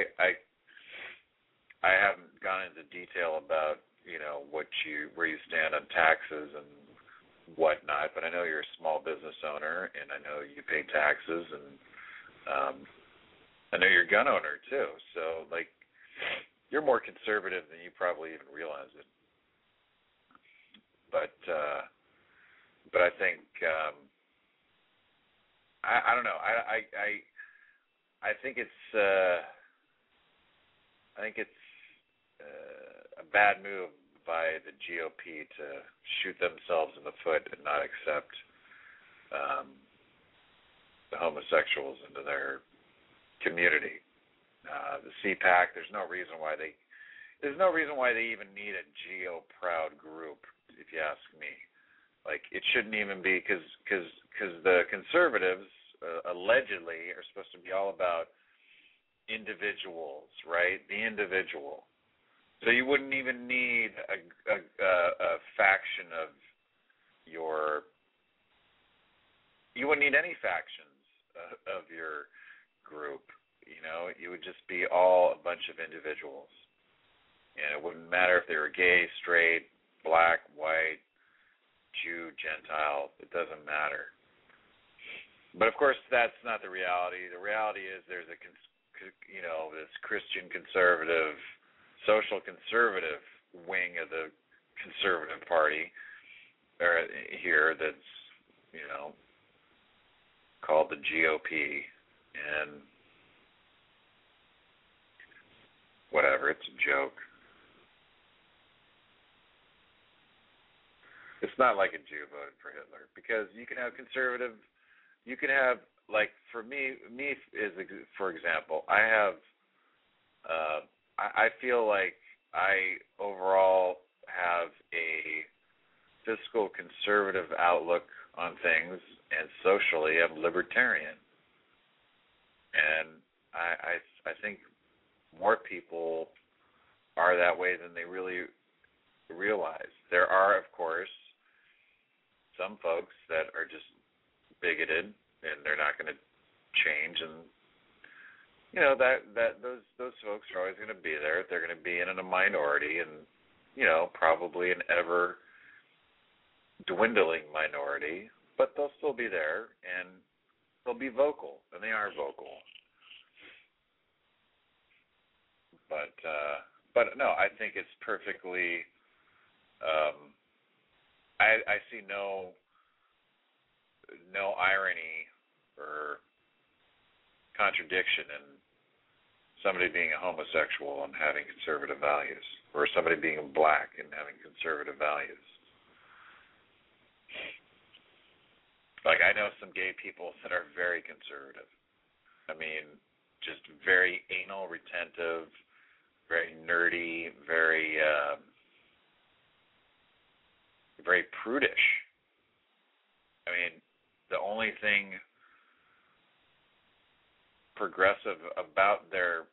haven't gone into detail about, you know, where you stand on taxes and whatnot, but I know you're a small business owner, and I know you pay taxes, and I know you're a gun owner too. So, like, you're more conservative than you probably even realize it. But I think I don't know. I think it's a bad move by the GOP to shoot themselves in the foot and not accept the homosexuals into their community. The CPAC, there's no reason why they even need a Geo Proud group, if you ask me. Like, it shouldn't even be, because the conservatives allegedly are supposed to be all about individuals, right? The individual. So you wouldn't even need a faction of your. You wouldn't need any factions of your group. You know, you would just be all a bunch of individuals, and it wouldn't matter if they were gay, straight, black, white, Jew, Gentile. It doesn't matter. But of course, that's not the reality. The reality is there's this Christian conservative, social conservative wing of the conservative party here that's, you know, called the GOP, and whatever, it's a joke. It's not like a Jew voted for Hitler, because you can have conservative, you can have, like, for me is, for example, I have, I feel like I overall have a fiscal conservative outlook on things, and socially I'm libertarian. And I think more people are that way than they really realize. There are, of course, some folks that are just bigoted and they're not going to change, and you know that those folks are always going to be there. They're going to be in a minority, and you know, probably an ever dwindling minority, but they'll still be there, and they'll be vocal, and they are vocal. But no, I think it's perfectly. I see no irony or contradiction in somebody being a homosexual and having conservative values, or somebody being black and having conservative values. Like, I know some gay people that are very conservative. I mean, just very anal retentive, very nerdy, very prudish. I mean, the only thing progressive about their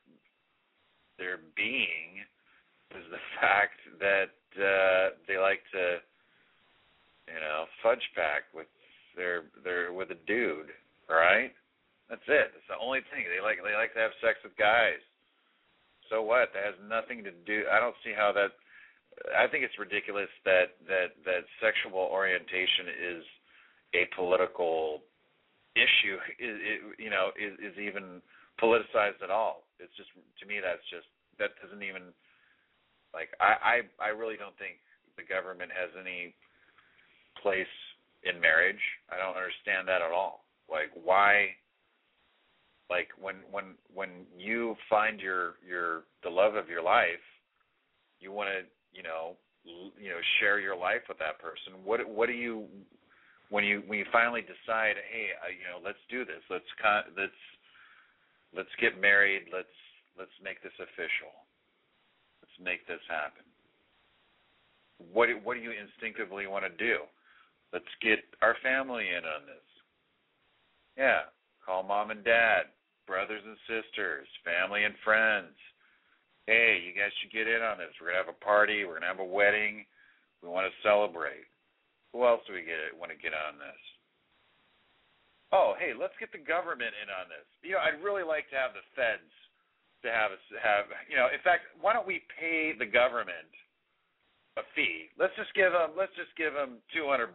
being is the fact that they like to, you know, fudge pack with with a dude, right? That's it. That's the only thing. They like to have sex with guys. So what? That has nothing to do. I don't see how that. I think it's ridiculous that sexual orientation is a political issue. Is even politicized at all. It's just, to me, that doesn't even, like, I really don't think the government has any place in marriage. I don't understand that at all. Like, why? Like, when you find the love of your life, you want to share your life with that person. What do you, when you finally decide, hey, let's do this. Let's get married. Let's make this official. Let's make this happen. What do you instinctively want to do? Let's get our family in on this. Yeah, call mom and dad, brothers and sisters, family and friends. Hey, you guys should get in on this. We're going to have a party. We're going to have a wedding. We want to celebrate. Who else do we want to get on this? Oh, hey, let's get the government in on this. I'd really like to have the feds to have in fact, why don't we pay the government a fee? Let's just give them $200,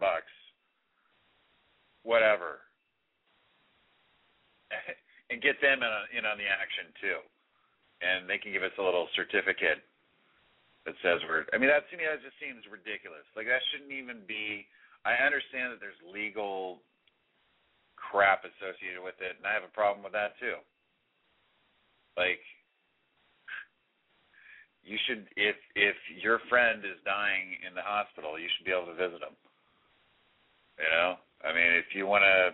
whatever, and get them in on the action too. And they can give us a little certificate that says that just seems ridiculous. Like, that shouldn't even be. I understand that there's legal crap associated with it, and I have a problem with that too. Like, you should, if your friend is dying in the hospital, you should be able to visit them. I mean, if you want to.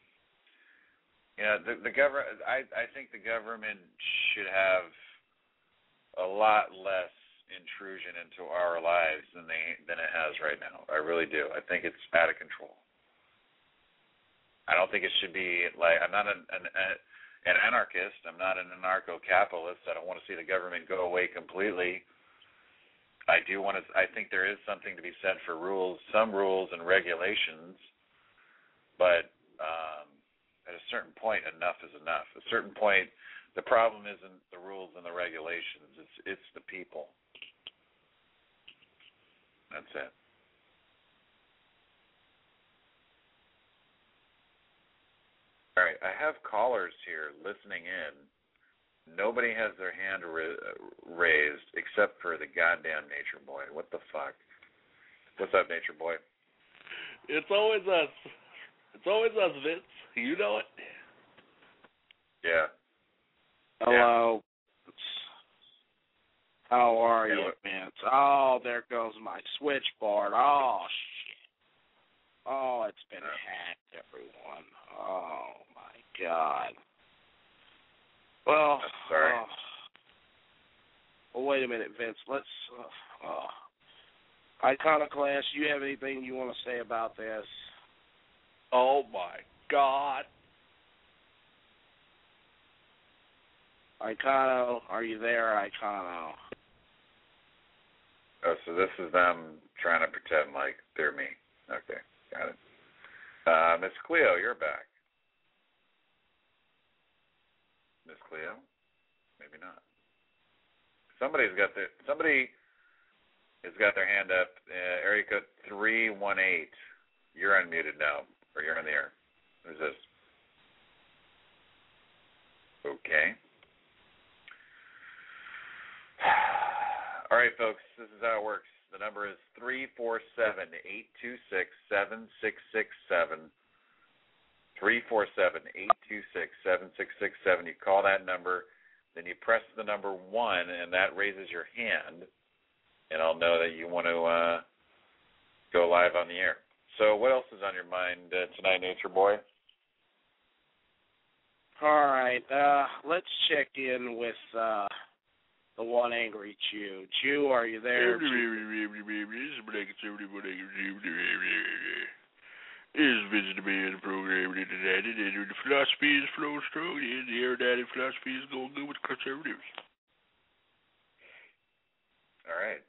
The government. I think the government should have a lot less intrusion into our lives than it has right now. I really do. I think it's out of control. I don't think it should be like. I'm not an anarchist. I'm not an anarcho-capitalist. I don't want to see the government go away completely. I think there is something to be said for some rules and regulations, but. At a certain point, enough is enough. At a certain point, the problem isn't the rules and the regulations. It's the people. That's it. All right, I have callers here listening in. Nobody has their hand raised except for the goddamn Nature Boy. What the fuck? What's up, Nature Boy? It's always us. It's always us, Vince. You know it. Yeah. Hello. Yeah. How are you, Vince? Oh, there goes my switchboard. Oh, shit. Oh, it's been hacked, everyone. Oh, my God. Well, sorry. Well, wait a minute, Vince. Let's... Iconoclast, do you have anything you want to say about this? Oh, my God. Icono, are you there, Icono? Oh, so this is them trying to pretend like they're me. Okay, got it. Miss Cleo, you're back. Miss Cleo? Maybe not. Somebody has got their hand up. Area code 318. You're unmuted now, or you're in the air. Who's this? Okay. All right, folks, this is how it works. The number is 347-826-7667. 347-826-7667. You call that number, then you press the number 1, and that raises your hand, and I'll know that you want to go live on the air. So what else is on your mind tonight, Nature Boy? All right, let's check in with the one angry Jew. Jew, are you there? Is visiting me in the program tonight, and the philosophy is flowing strong, and the aerodynamic philosophy is going good with conservatives. All right.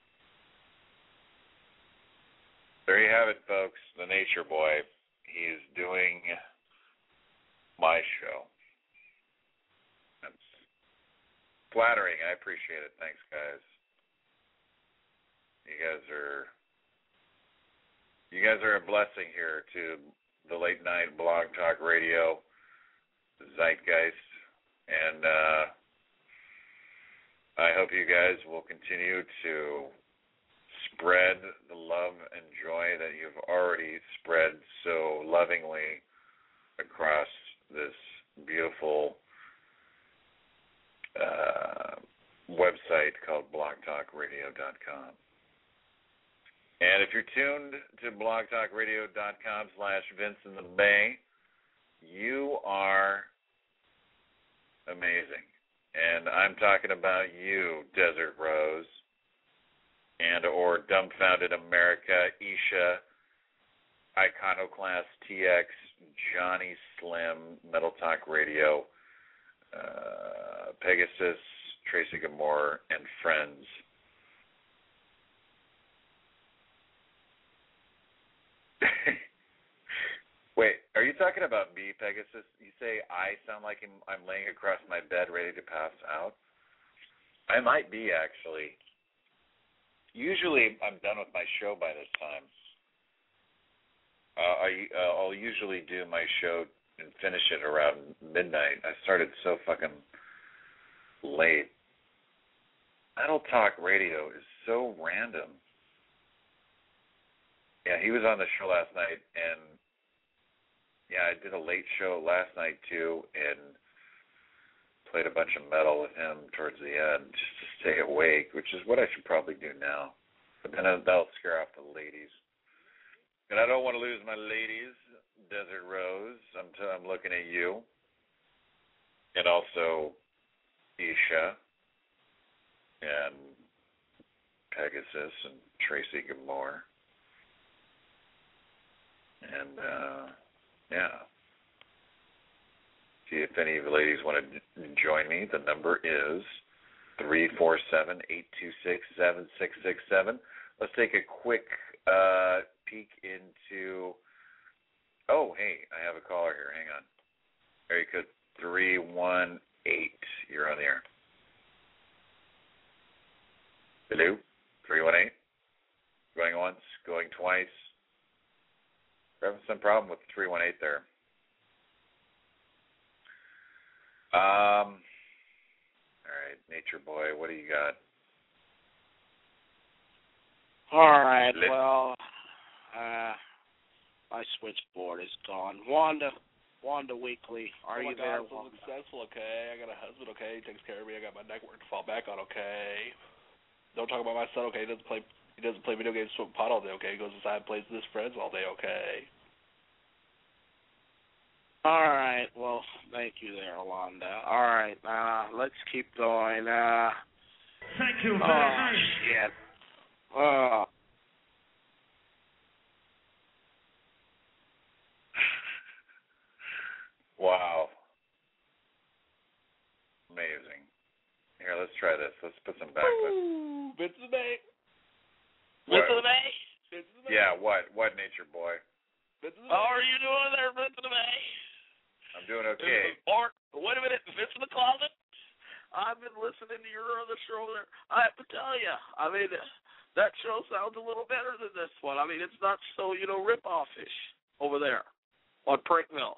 There you have it, folks. The Nature Boy. He's doing my show. That's flattering. I appreciate it. Thanks, guys. You guys are a blessing here to the late night Blog Talk Radio zeitgeist, and I hope you guys will continue to spread the love and joy that you've already spread so lovingly across this beautiful website called blogtalkradio.com. And if you're tuned to blogtalkradio.com/VinceInTheBay, you are amazing. And I'm talking about you, Desert Rose, and or Dumbfounded America, Isha, Iconoclast TX, Johnny Slim, Metal Talk Radio, Pegasus, Tracy Gilmore, and friends. Wait, are you talking about me, Pegasus? You say I sound like I'm laying across my bed ready to pass out? I might be, actually. Usually I'm done with my show by this time. I'll usually do my show and finish it around midnight. I started so fucking late. Metal Talk Radio is so random. Yeah, he was on the show last night, and yeah, I did a late show last night too, and played a bunch of metal with him towards the end just to stay awake, which is what I should probably do now. But then that'll scare off the ladies. And I don't want to lose my ladies, Desert Rose. I'm looking at you. And also Isha and Pegasus and Tracy Gilmore. And, yeah. See if any of the ladies want to join me. The number is 347-826-7667. Let's take a quick peek into... Oh, hey, I have a caller here. Hang on. Area code 318. You're on the air. Hello? 318? Going once, going twice. We're having some problem with 318 there. All right, Nature Boy, what do you got? All right, well, my switchboard is gone. Wanda Weekly, are you there? I'm so successful, okay? I got a husband, okay? He takes care of me. I got my network to fall back on, okay? Don't talk about my son, okay? He He doesn't play video games, smoke pot all day, okay? He goes inside and plays with his friends all day, okay? All right. Well, thank you there, Alonda. All right. Let's keep going. Thank you very much. Shit. Wow. Amazing. Here, let's try this. Let's put some backlit. Vince of the Bay. Vince of the Bay? Yeah, what? What, Nature Boy? How are you doing there, Vince of the Bay? I'm doing okay. Or, wait a minute, Vince in the Closet? I've been listening to your other show there. I have to tell you, I mean, that show sounds a little better than this one. I mean, it's not so, rip-off-ish over there on Prank Mill.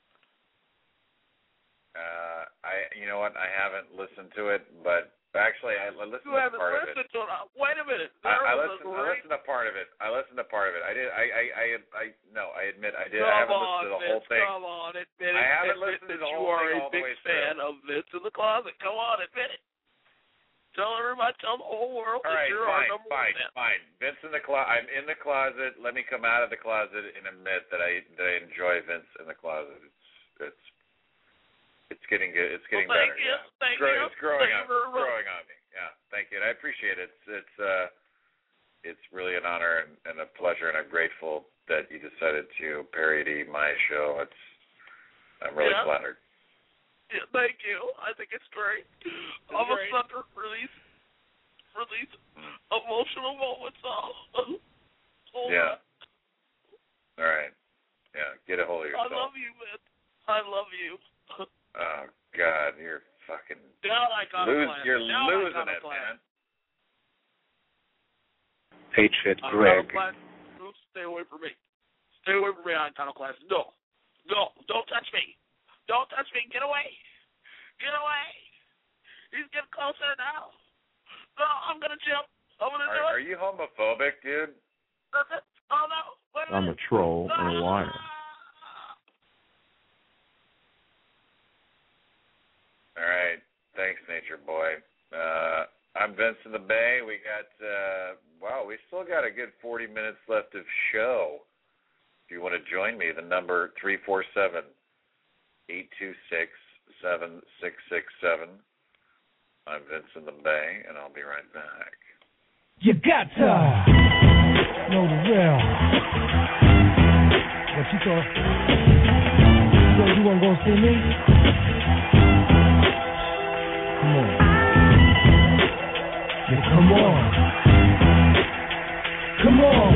You know what? I haven't listened to it, but actually, I listened to part of it. You haven't listened to it? Wait a minute. I listened to part of it. I did. I admit I did. I haven't listened to the whole thing. Come on, admit it. I haven't listened to the whole thing all the way through. You are a big fan of Vince in the Closet. Come on, admit it. Tell everybody, tell the whole world that you're our number one fan. Fine. Vince in the closet. I'm in the closet. Let me come out of the closet and admit that I enjoy Vince in the closet. It's getting good. It's getting better. Thank you. It's growing on me. Yeah, thank you. And I appreciate it. It's really an honor and a pleasure, and I'm grateful that you decided to parody my show. I'm really flattered. Yeah, thank you. I think it's great. I'm a sucker for these emotional moments. Yeah. All right. Yeah. Get a hold of yourself. I love you, man. I love you. Oh, God, you're fucking... You're losing it, man. Patriot Greg. Stay away from me. Stay away from me, Iconoclast. No. Don't touch me. Don't touch me. Get away. Get away. He's getting closer now. No, I'm going to jump. I'm going to do it. Are you homophobic, dude? Oh, no. Wait a minute. I'm a troll and a liar. All right. Thanks, Nature Boy. I'm Vince in the Bay. We got, we still got a good 40 minutes left of show. If you want to join me, the number 347-826-7667. I'm Vince in the Bay, and I'll be right back. You got to know the real. What you thought? You want to go see me? Come on. Yeah, come on. Come on.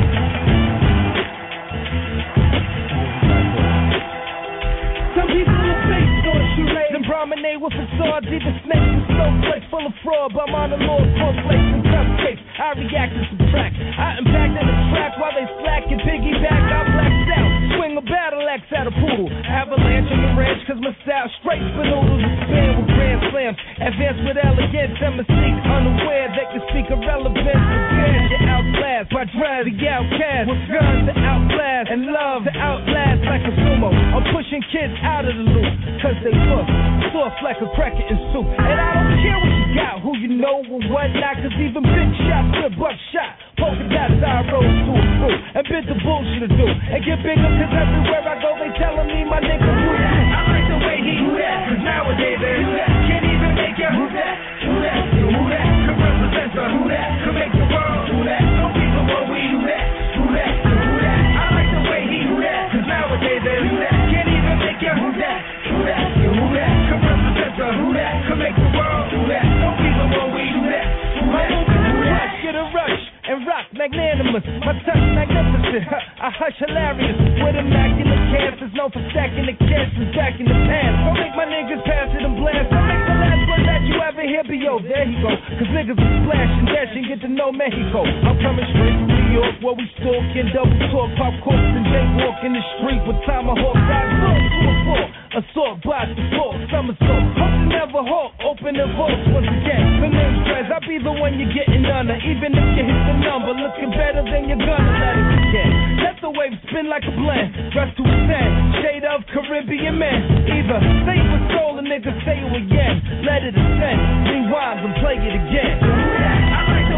Some people will face on charades and promenade with facades, even snakes and snowflakes full of fraud. But I'm on the Lord, cornflakes and cupcakes. I react and subtract. I impact and attract while they slack and piggyback. I blacked out. Swing a battle axe at a poodle. Avalanche on the ranch, cause my style straight for noodles. Expand with grand slams. Advance with elegance and mystique. Unaware they can speak irrelevance. Prepare to outlast. By drive the outcast. With guns to outlast. And love to outlast like a sumo. I'm pushing kids out of the loop. Cause they look soft like a cracker in soup. And I don't care what you got, who you know or whatnot. Cause even big shots with buckshot. Polka dots I roll through a fruit. And bid the bullshit to do. And get bigger cause everywhere I go they telling me my nigga who that. I like the way he do that. Cause nowadays they do that. Can't even make it who that. Who that. Who that. Could represent the who that. Could make the world who that. Some people what we do that. Who that. Who that. I like the way he do that. Cause nowadays they do that. Can't even make it who that. Who that. Who that. Could represent the who that. Could make the world who that. Some people what we do that. Who that. Who that. Get a rush. And rock magnanimous, my touch magnificent. I hush hilarious with immaculate cancers, known for stacking the cancers back in the past. Don't make my niggas pass it and blast. Don't make the last word that you ever hear be yo. There he go, cause niggas will splash and dash and get to know Mexico. I'm coming straight from New York where we stalking, double talk, pop corks and jaywalk in the street with tomahawk guys. Assault, box, assault, somersault. Hope to never halt, open the vaults once again. The name's Trez, I'll be the one you're getting under. Even if you hit the number, looking better than you're gonna let it begin. Let the wave spin like a blend, rush to ascend. Shade of Caribbean man. Either say it with soul, a nigga say it again. Let it ascend, rewind and play it again. I like the way he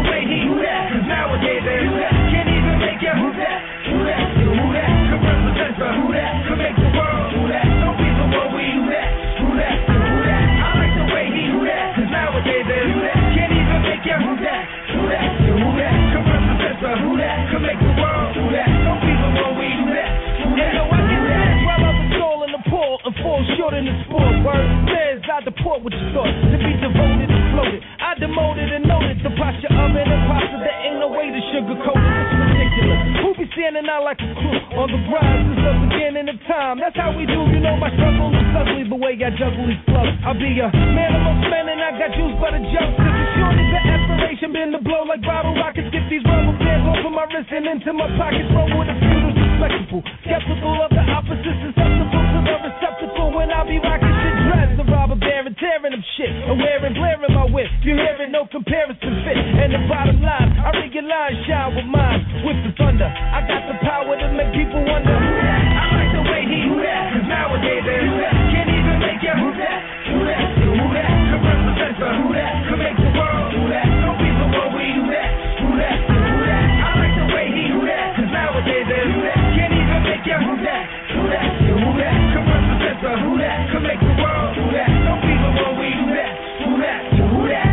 who that? Cause nowadays they can't even make ya who that? Who that? Who that? Could represent the who that? Could make the world who that? Some people want we who that? Who that? Who that? I like the way he who that? Cause nowadays they can't even make ya who that? Who that? Who that? Could represent the who that? Could make the world who that? Some people want we who that? Who that? Yo, I get that while I was all in the pool and fall short in the sport. Word says I deport what you thought to be devoted and floated. I demoted and noted the posture of an imposter. There ain't no way to sugarcoat it. It's ridiculous. Who be standing out like a crew on the grind since the beginning of time? That's how we do. You know my struggle is ugly. The way I juggle these flows. I'll be a man amongst men and I got juice by the jump. Since it's short as the aspiration been to blow like bottle rockets. Get these rubber bands off of my wrist and into my pockets. Roll with a few respectable. Skeptical of the opposite. Susceptible to the receptacle when I be rocking shit. Dress the robber bearing, tearing them shit. And wearing, blaring my whip. You hearing no comparison fit. And the bottom line, I read your lines, shine with mine. With the thunder, I got the power to make people wonder. I like the way he who that. Cause nowadays they can't even make ya who that. Who that? Who that? Could represent the who that? Could make the world who that? Some people want we who that. Who that? Who that? I like the way he who that. Cause nowadays they can't even make ya who that. Who that? Who that? Could represent the who that? Could make the world who that? Some people want we who that. Who that? Who that?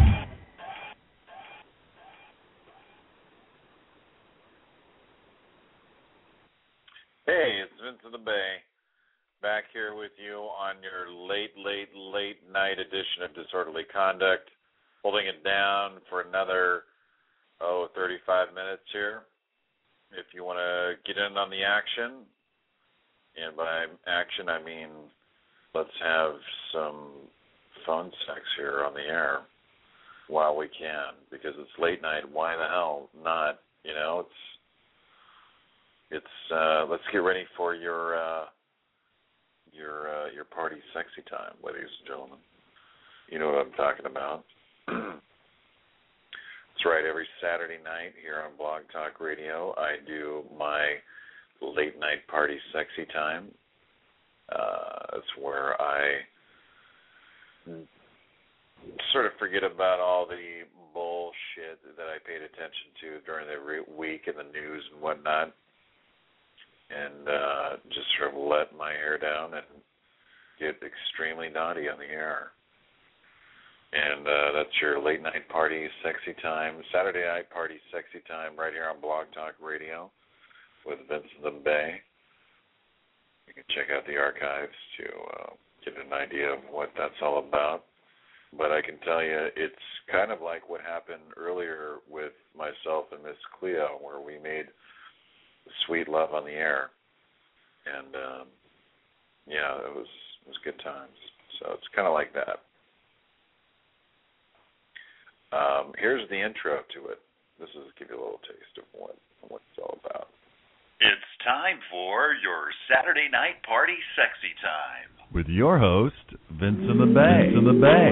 Hey, it's Vince of the Bay, back here with you on your late night edition of Disorderly Conduct, holding it down for another, 35 minutes here. If you want to get in on the action, and by action I mean let's have some phone sex here on the air while we can, because it's late night. Why the hell not? You know, it's let's get ready for your party sexy time, ladies and gentlemen. You know what I'm talking about. That's right, every Saturday night here on Blog Talk Radio, I do my late night party sexy time. It's where I sort of forget about all the bullshit that I paid attention to during the week in the news and whatnot, and just sort of let my hair down and get extremely naughty on the air. And that's your late night party sexy time, Saturday night party sexy time right here on Blog Talk Radio with Vince of the Bay. You can check out the archives to get an idea of what that's all about. But I can tell you it's kind of like what happened earlier with myself and Miss Cleo, where we made sweet love on the air. And, yeah, it was good times. So it's kind of like that. Here's the intro to it. This is give you a little taste of what it's all about. It's time for your Saturday night party sexy time with your host, Vince in the Bay. Vince in the Bay.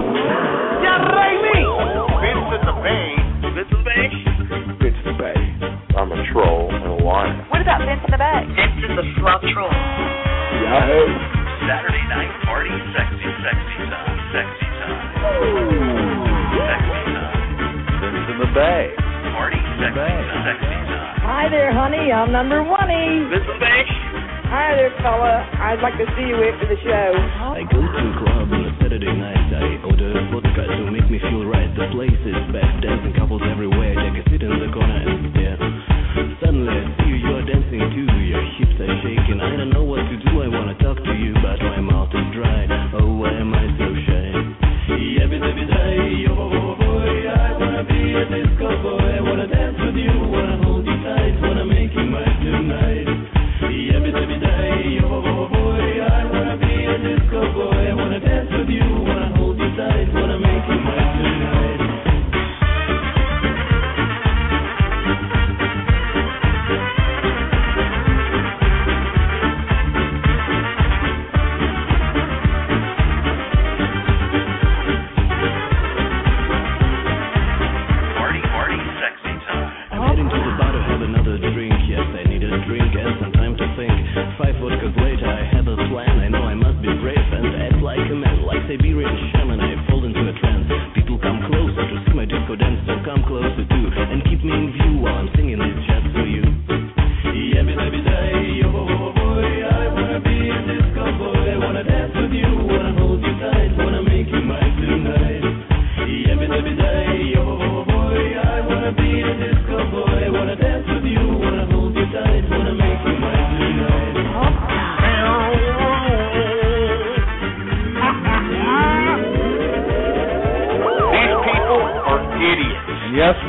Vince in the Bay. Vince in the Bay. Vince in the Bay. I'm a troll and a whiner. What about Vince in the Bay? Vince is a slug troll. Yahoo! Saturday night party sexy time. Sexy time. Sexy time. Vince in the Bay. Party sexy time. Hi there, honey. I'm number 1. Vince in the Bay. Hi there, fella. I'd like to see you after the show. I go to a club on a Saturday night. I order vodka to make me feel right. The place is packed, dancing couples everywhere. Take a seat in the corner and stare. Suddenly I see you are dancing too. Your hips are shaking. I don't know what to do. I want to talk to you, but my mouth is dry. Oh, why am I so shy? Every day, oh boy, I wanna be a disco boy. I wanna dance with you, wanna hold you tight, wanna make you mine tonight. Every day, oh boy, I wanna be a disco boy. I wanna dance with you, wanna hold you tight, wanna make you mine tonight.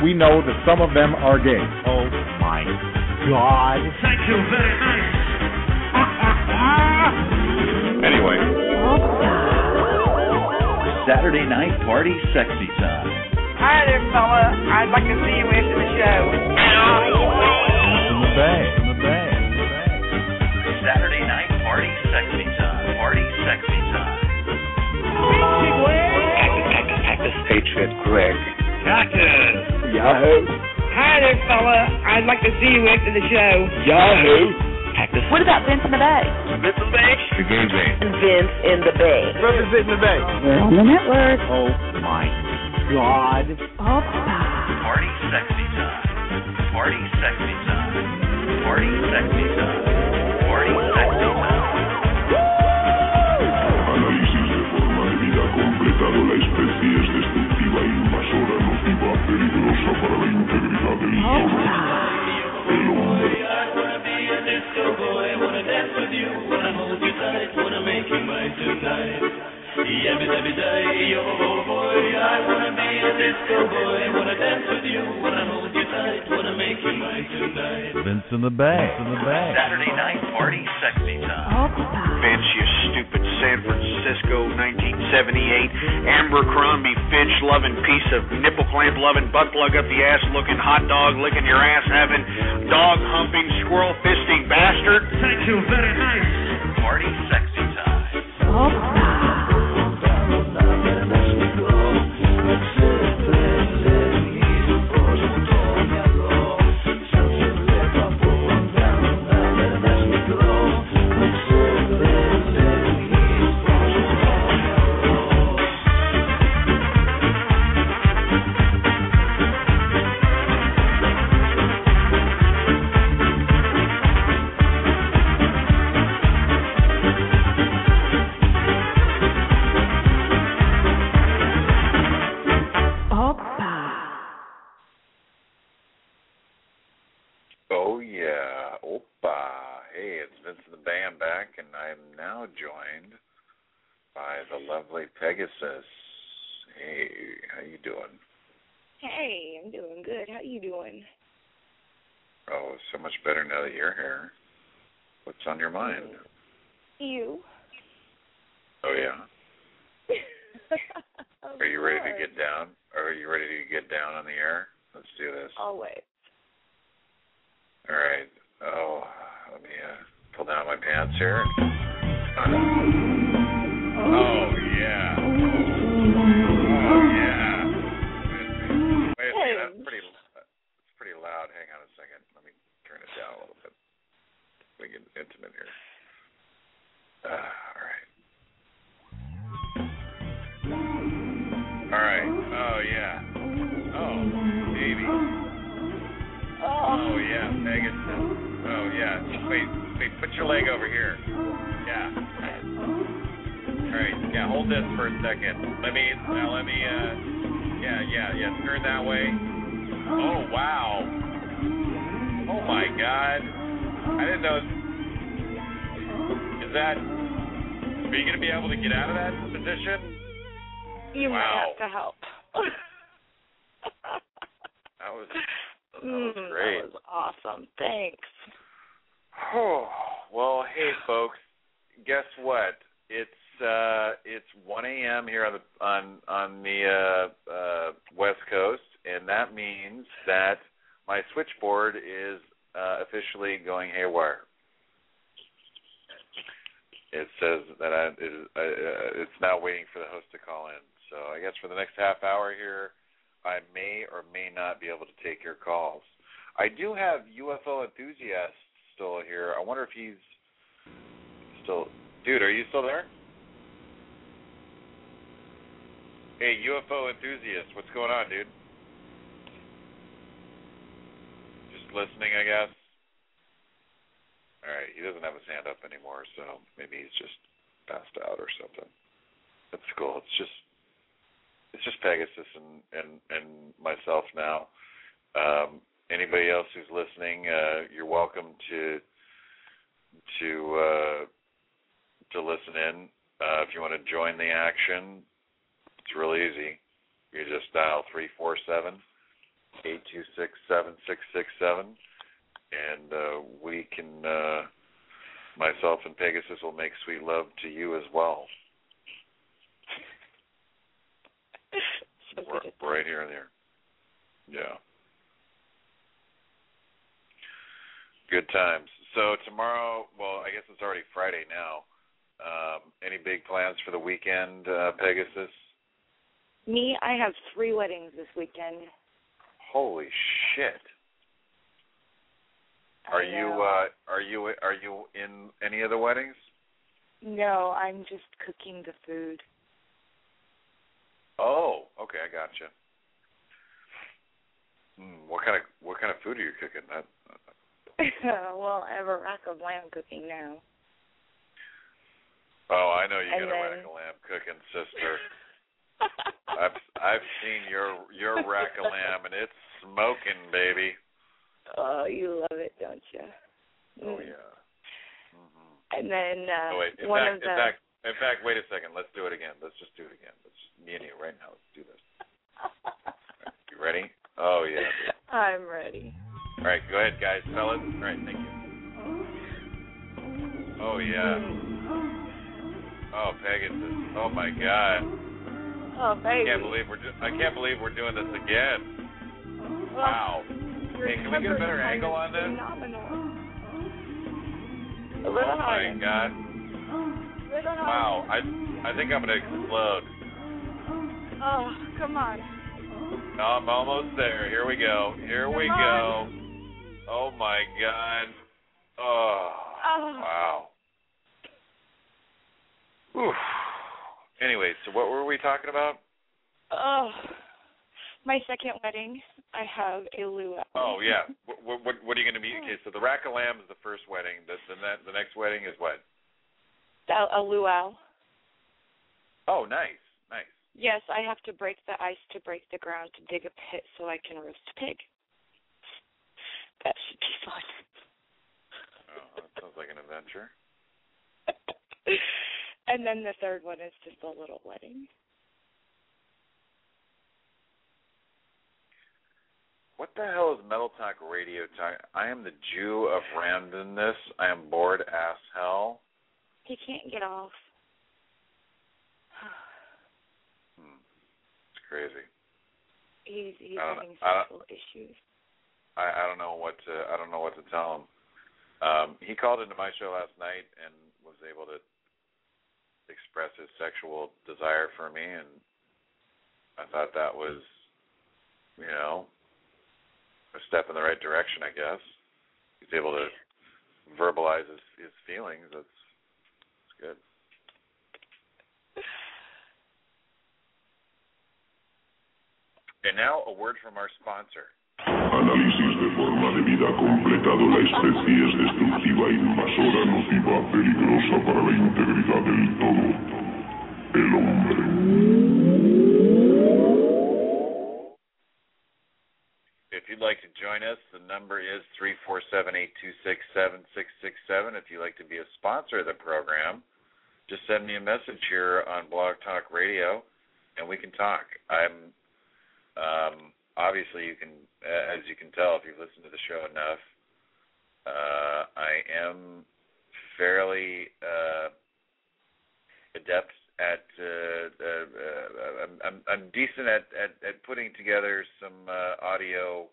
we know that some of them are gay. Oh my God. Thank you very much. Anyway. Saturday night party sexy time. Hi there, fella. I'd like to see you after the show. In the bay. Saturday night party sexy time. Party sexy time. Cactus Patriot Greg. Cactus. Yahoo. Hi there, fella. I'd like to see you after the show. Yahoo. Cactus. What about Vince in the Bay? Vince in the Bay? The gay bay. Vince in the Bay. Representing the bay. We're on the network. Oh my God. Party sexy time. Party sexy time. Party sexy time. Party sexy time. Análisis de forma de vida completado. La especie es destructiva, invasora, nociva, peligrosa para la integridad del hombre. El hombre. Vince in the Bay. Saturday night party sexy time. Vince, you stupid San Francisco 1978 Abercrombie Finch loving piece of nipple clamp loving, butt plug up the ass looking, hot dog licking your ass having, dog humping, squirrel fisting bastard. Thank you very much. Party sexy time. Oh, yeah. Opa. Hey, it's Vince the Band back, and I'm now joined by the lovely Pegasus. Hey, how you doing? Hey, I'm doing good. How you doing? Oh, so much better now that you're here. What's on your mind? You. Oh, yeah? Are you ready to get down? Are you ready to get down on the air? Let's do this. Always. All right. Oh, let me pull down my pants here. Oh, yeah. Oh, yeah. Wait a minute. It's pretty loud. Hang on a second. Let me turn it down a little bit. We get intimate here. All right. All right. Oh, yeah. Oh, baby. Oh, yeah, Pegasus. Oh, yeah. Wait, put your leg over here. Yeah. All right. Yeah, hold this for a second. Let me, turn that way. Oh, wow. Oh, my God. I didn't know. Are you going to be able to get out of that position? You might have to help. That was great. That was awesome. Thanks. Oh, well, hey, folks. Guess what? It's 1 a.m. here on the West Coast, and that means that my switchboard is officially going haywire. It says that it's now waiting for the host to call in. So I guess for the next half hour here, I may or may not be able to take your calls. I do have UFO Enthusiast still here. I wonder if he's still... Dude, are you still there? Hey, UFO Enthusiast, what's going on, dude? Just listening, I guess. All right, he doesn't have his hand up anymore, so maybe he's just passed out or something. That's cool. It's just Pegasus and myself now. Anybody else who's listening, you're welcome to listen in. If you want to join the action, it's real easy. You just dial 826-7667, and we can, myself and Pegasus will make sweet love to you as well. Right here and there. Yeah. Good times. So tomorrow, well, I guess it's already Friday now. Any big plans for the weekend, Pegasus? Me, I have 3 weddings this weekend. Holy shit! Are you in any of the weddings? No, I'm just cooking the food. Oh, okay, I gotcha. What kind of food are you cooking? Well, I have a rack of lamb cooking now. Oh, I know you got a rack of lamb cooking, sister. I've seen your rack of lamb, and it's smoking, baby. Oh, you love it, don't you? Oh yeah. Mm-hmm. And then in fact, wait a second. Let's do it again. Let's just do it again. Me and you right now. Let's do this. Right, you ready? Oh yeah. I'm ready. All right, go ahead, guys, fellas. All right, thank you. Oh yeah. Oh, Pegasus. Oh my God. Oh, baby. I can't believe we're doing this again. Wow. Hey, can we get a better angle on this? A little oh my God. Wow. I think I'm gonna explode. Oh, come on. No, I'm almost there. Here we go. Here we go. Oh my God. Oh. Wow. Whew. Anyway, so what were we talking about? Oh, my second wedding. I have a luau. Oh yeah. What are you going to be? Okay, so the rack of lamb is the first wedding. The next wedding is what? A luau. Oh, nice. Yes, I have to break the ice to break the ground to dig a pit so I can roast a pig. That should be fun. Oh, that sounds like an adventure. And then the third one is just a little wedding. What the hell is Metal Talk Radio Talk? I am the Jew of randomness. I am bored as hell. He can't get off. It's crazy. He's having sexual issues. I don't know what to tell him. He called into my show last night and was able to express his sexual desire for me, and I thought that was, a step in the right direction, I guess. He's able to verbalize his feelings. That's good. And now a word from our sponsor. Análisis de forma de vida completado. La especie es destructiva, invasora, nociva, peligrosa para la integridad del todo. El hombre. If you'd like to join us, the number is 347-826-7667. If you'd like to be a sponsor of the program, just send me a message here on Blog Talk Radio, and we can talk. I'm obviously, you can, as you can tell if you've listened to the show enough, I am fairly adept at. I'm decent at putting together some audio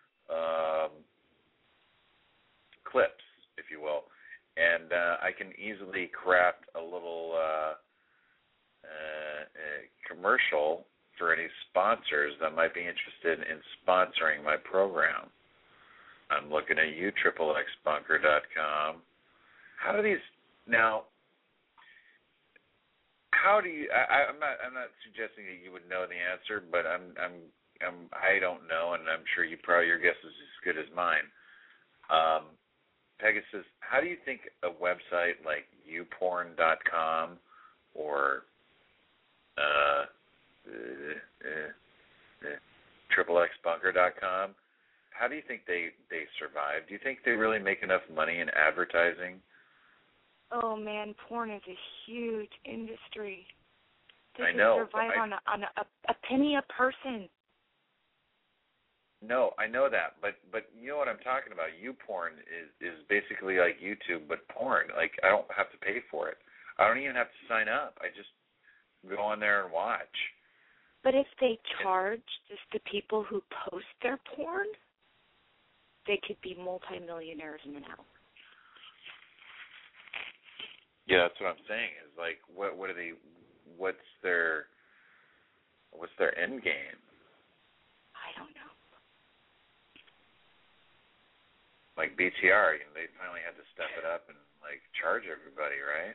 clips, if you will, and I can easily craft a little commercial for any sponsors that might be interested in sponsoring my program. I'm looking at you, XXXBunker.com. How do these now? How do you? I'm not suggesting that you would know the answer, but I don't know, and I'm sure your guess is as good as mine. Pegasus, how do you think a website like youporn.com or XXXBunker.com, how do you think they survive? Do you think they really make enough money in advertising? Oh man, porn is a huge industry. They I know. survive on a penny a person. No, I know that, but you know what I'm talking about. YouPorn is basically like YouTube, but porn. Like, I don't have to pay for it. I don't even have to sign up. I just go on there and watch. But if they charge just the people who post their porn, they could be multimillionaires in an hour. Yeah, that's what I'm saying. Is like, what are they? What's their end game? I don't know. Like BTR, they finally had to step it up and like charge everybody, right?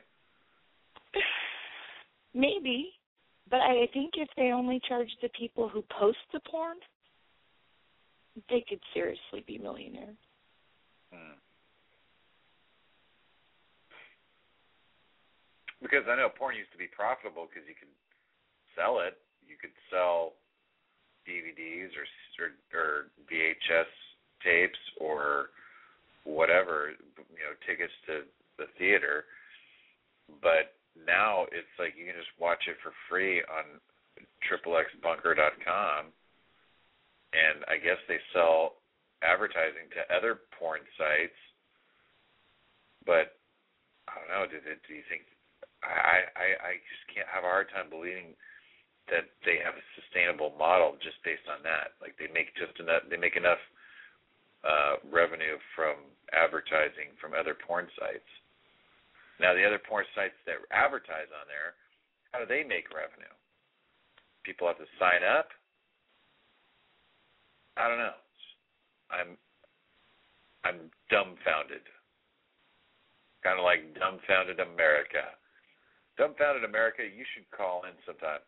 Maybe, but I think if they only charge the people who post the porn, they could seriously be millionaires. Because I know porn used to be profitable because you could sell it. You could sell DVDs or VHS tapes or whatever, tickets to the theater. But now it's like you can just watch it for free on XXXBunker.com, and I guess they sell advertising to other porn sites. But I don't know. Do you think? I just can't have a hard time believing that they have a sustainable model just based on that. Like they make enough revenue from advertising from other porn sites. Now the other porn sites that advertise on there, how do they make revenue? People have to sign up? I don't know. I'm dumbfounded. Kind of like dumbfounded America. Dumbfounded America, you should call in sometime.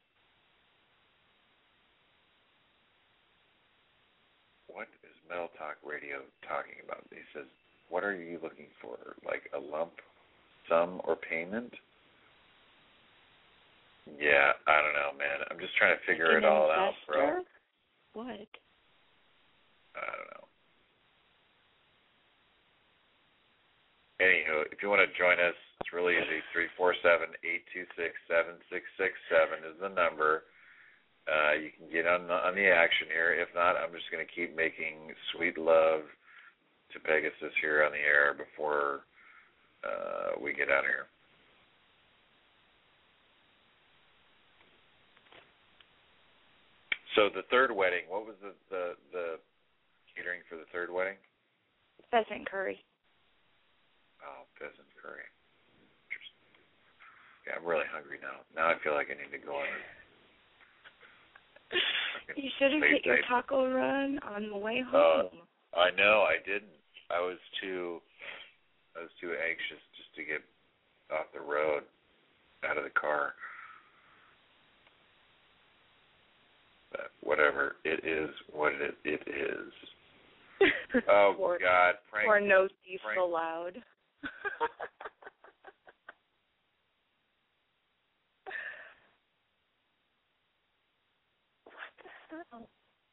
What is Metal Talk Radio talking about? He says, what are you looking for? Like a lump sum or payment? Yeah, I don't know, man. I'm just trying to figure it all out, bro. What? I don't know. Anywho, if you want to join us, it's really easy. 347-826-7667 is the number. You can get on the action here. If not, I'm just going to keep making sweet love to Pegasus here on the air before we get out of here. So the third wedding, what was the catering for the third wedding? Pheasant curry. Oh, pheasant curry. Interesting. Yeah, I'm really hungry now. Now I feel like I need to go on. You should have hit your taco run on the way home. I know, I didn't. I was too anxious just to get off the road, out of the car. But whatever, it is what it is. Oh, God. Frank, or no thief allowed. What the hell?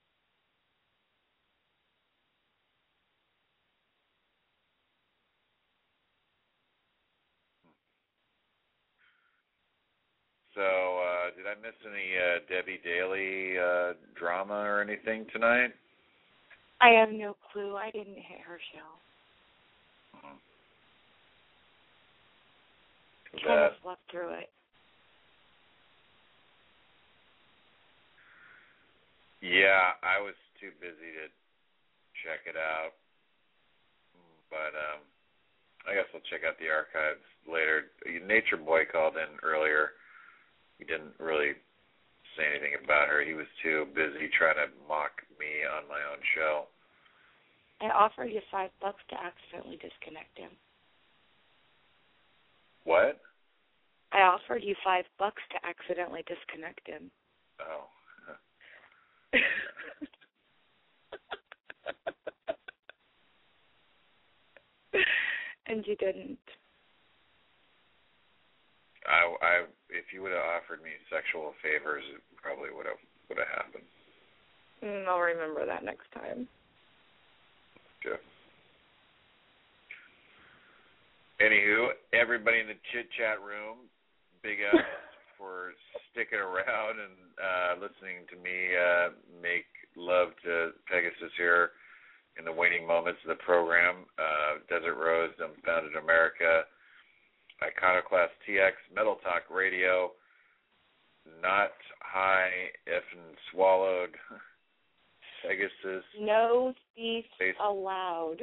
So, did I miss any Debbie Daly drama or anything tonight? I have no clue. I didn't hit her show. Kind of slept through it. Yeah, I was too busy to check it out. But I guess I'll check out the archives later. Nature Boy called in earlier. He didn't really say anything about her. He was too busy trying to mock me on my own show. I offered you $5 to accidentally disconnect him. What? I offered you $5 to accidentally disconnect him. Oh. And you didn't. If you would have offered me sexual favors, it probably would have happened. I'll remember that next time. Okay. Anywho, everybody in the chit-chat room, big ups for sticking around and listening to me make love to Pegasus here in the waning moments of the program. Desert Rose, Dumbfounded America, Iconoclast TX, Metal Talk Radio, Not High Effing Swallowed, Pegasus. No thief allowed.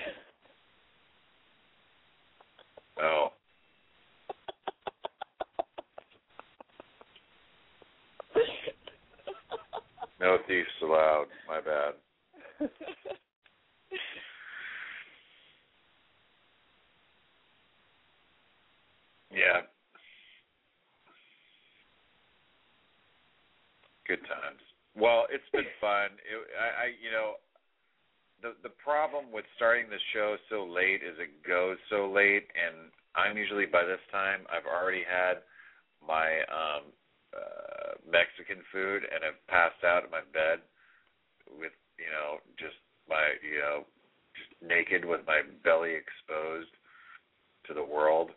Oh. No thieves allowed. My bad. Yeah. Good times. Well, it's been fun. The problem with starting the show so late is it goes so late, and I'm usually by this time I've already had my Mexican food and have passed out in my bed with just naked with my belly exposed to the world,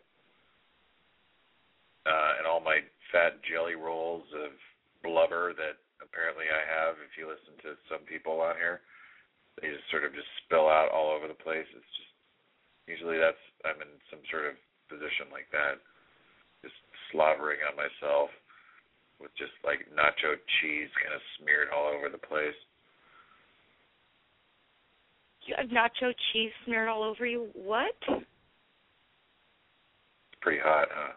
and all my fat jelly rolls of blubber that apparently I have. If you listen to some people on here, they just sort of just spill out all over the place. It's just usually I'm in some sort of position like that, just slobbering on myself with just like nacho cheese kind of smeared all over the place. You have nacho cheese smeared all over you? What? It's pretty hot, huh?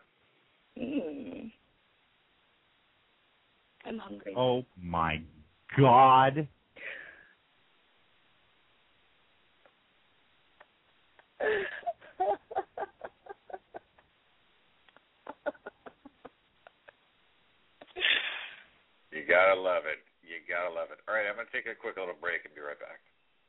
I'm hungry. Oh my God. You gotta love it. You gotta love it. All right, I'm gonna take a quick little break and be right back.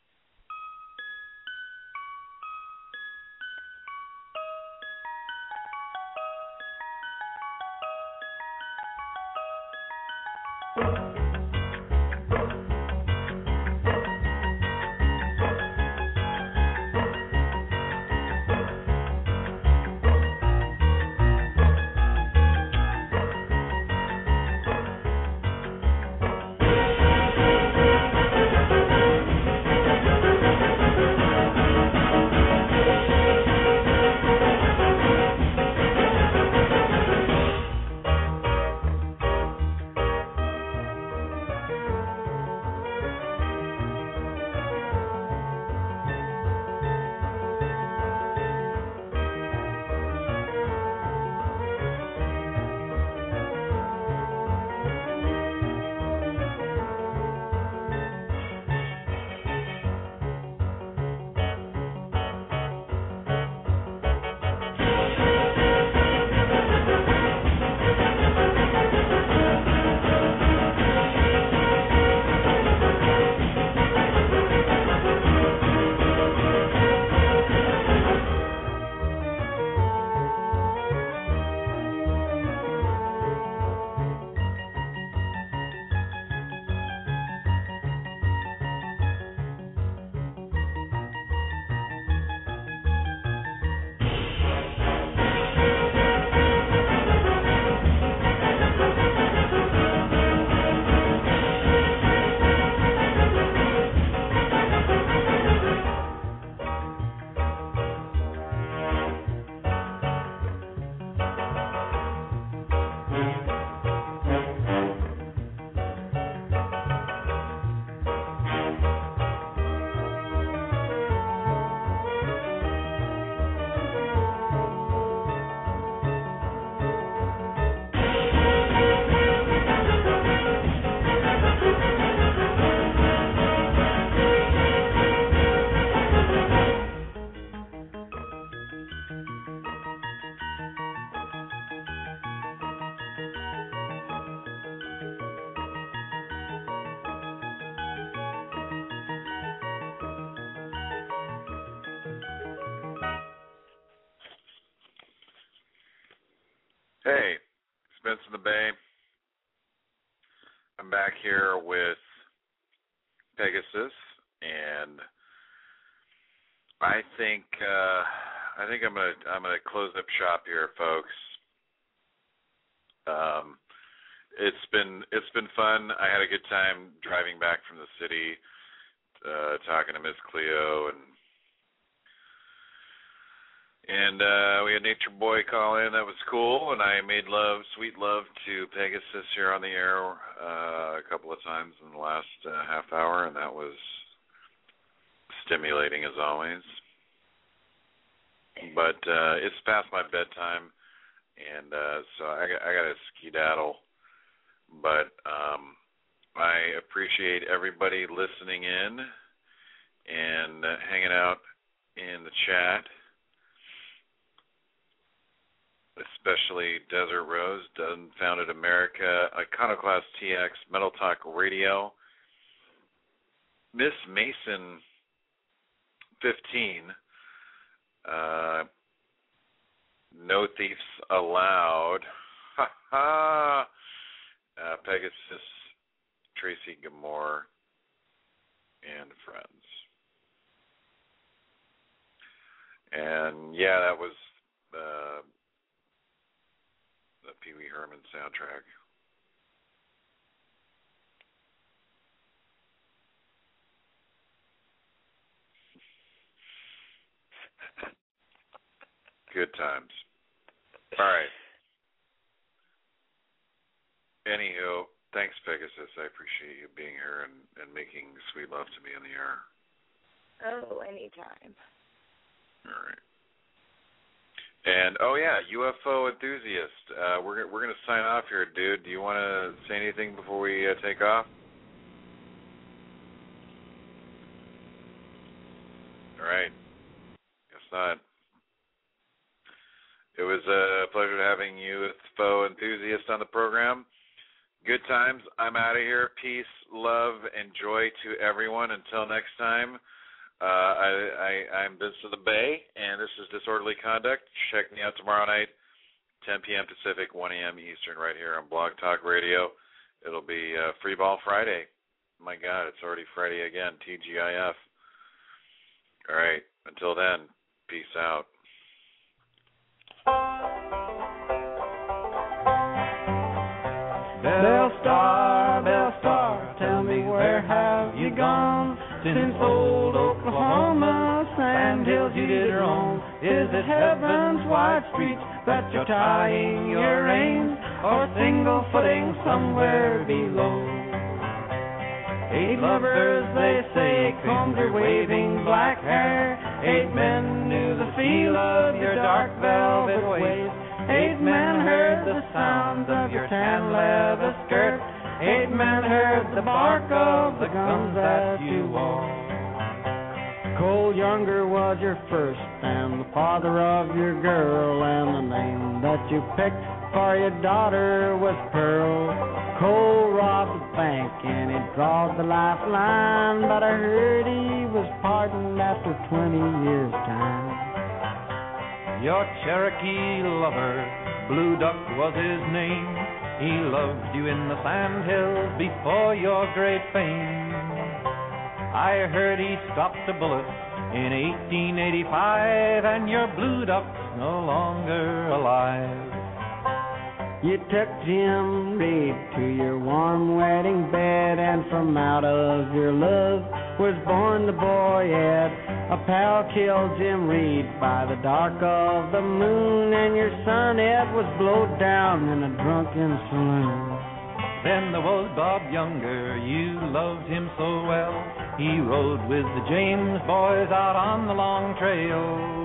Hey, Spence in the Bay. I'm back here with Pegasus, and I think I'm gonna close up shop here, folks. it's been fun. I had a good time driving back from the city, talking to Miss Cleo, and we had Nature Boy call in. That was cool, and I made sweet love to Pegasus here on the air a couple of times in the last half hour, and that was stimulating as always. But it's past my bedtime, and so I got to skedaddle. But I appreciate everybody listening in and hanging out in the chat, especially Desert Rose, Founded America, Iconoclast TX, Metal Talk Radio, Miss Mason 15, No Thieves Allowed, Pegasus, Tracy Gamore, and friends. And yeah, that was the Pee Wee Herman soundtrack. Good times. All right. Anywho, thanks, Pegasus. I appreciate you being here and making sweet love to me on the air. Oh, anytime. All right. And oh yeah, UFO enthusiast. We're gonna sign off here, dude. Do you want to say anything before we take off? All right. Guess not. It was a pleasure having UFO enthusiast on the program. Good times. I'm out of here. Peace, love, and joy to everyone. Until next time. I'm Vince of the Bay, and this is Disorderly Conduct. Check me out tomorrow night, 10 p.m. Pacific, 1 a.m. Eastern, right here on Blog Talk Radio. It'll be Free Ball Friday. My God, it's already Friday again, TGIF. All right, until then, peace out. Bell Star, tell me where have you gone? Since old Oklahoma, sand hills you did roam. Is it heaven's wide streets that you're tying your reins, or single footing somewhere below? 8 lovers, they say, combed your waving black hair. 8 men knew the feel of your dark velvet waist. 8 men heard the sounds of your tan leather skirt. 8 men heard the bark of the guns that you wore. Cole Younger was your first, and the father of your girl, and the name that you picked for your daughter was Pearl. Cole robbed the bank, and he drawed the lifeline, but I heard he was pardoned after 20 years' time. Your Cherokee lover, Blue Duck was his name. He loved you in the sandhills before your great fame. I heard he stopped a bullet in 1885, and your Blue Duck's no longer alive. You took Jim Reed to your warm wedding bed, and from out of your love was born the boy Ed. A pal killed Jim Reed by the dark of the moon, and your son Ed was blowed down in a drunken saloon. Then there was Bob Younger, you loved him so well. He rode with the James boys out on the long trail.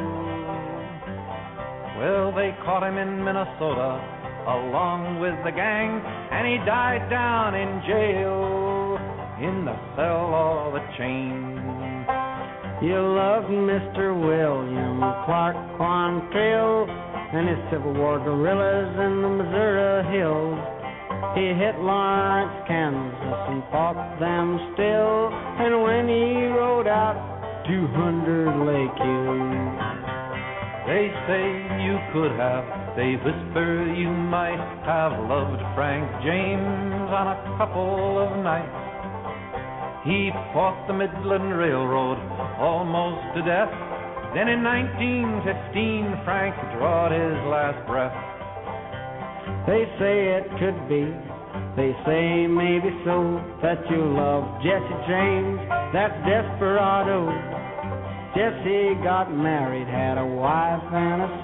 Well, they caught him in Minnesota along with the gang, and he died down in jail in the cell or the chain. You loved Mr. William Clark Quantrill and his Civil War guerrillas in the Missouri hills. He hit Lawrence, Kansas, and fought them still, and when he rode out 200 Lake Hills. They say you could have, they whisper you might have loved Frank James on a couple of nights. He fought the Midland Railroad almost to death. Then in 1915, Frank drawed his last breath. They say it could be They say maybe so that you love Jesse James, that desperado. Jesse got married, had a wife and a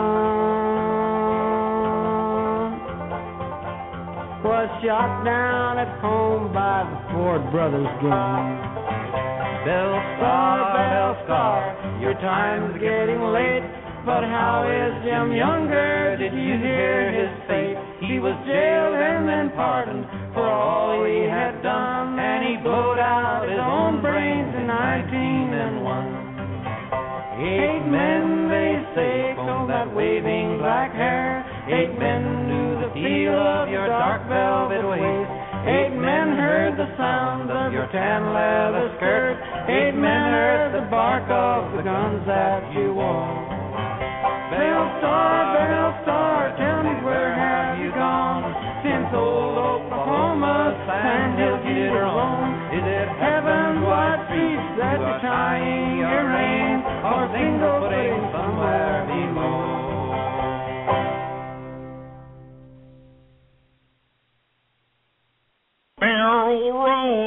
son. Was shot down at home by the Ford Brothers gang. Bell Star, your time's getting late. But how is Jim Younger? Did you hear his fate? He was jailed and then pardoned for all he had done, and he blowed out his own brains in 1901. 8 men, they say, combed that waving black hair. 8 men knew the feel of your dark velvet waist. 8 men heard the sound of your tan leather skirt. 8 men heard the bark of the guns that you wore. Bell Star, tell me where have you gone? Since old Oklahoma sand hills you roam. Is it heaven's wide streets that you're tying your reins, or single footing somewhere below? Barrel roll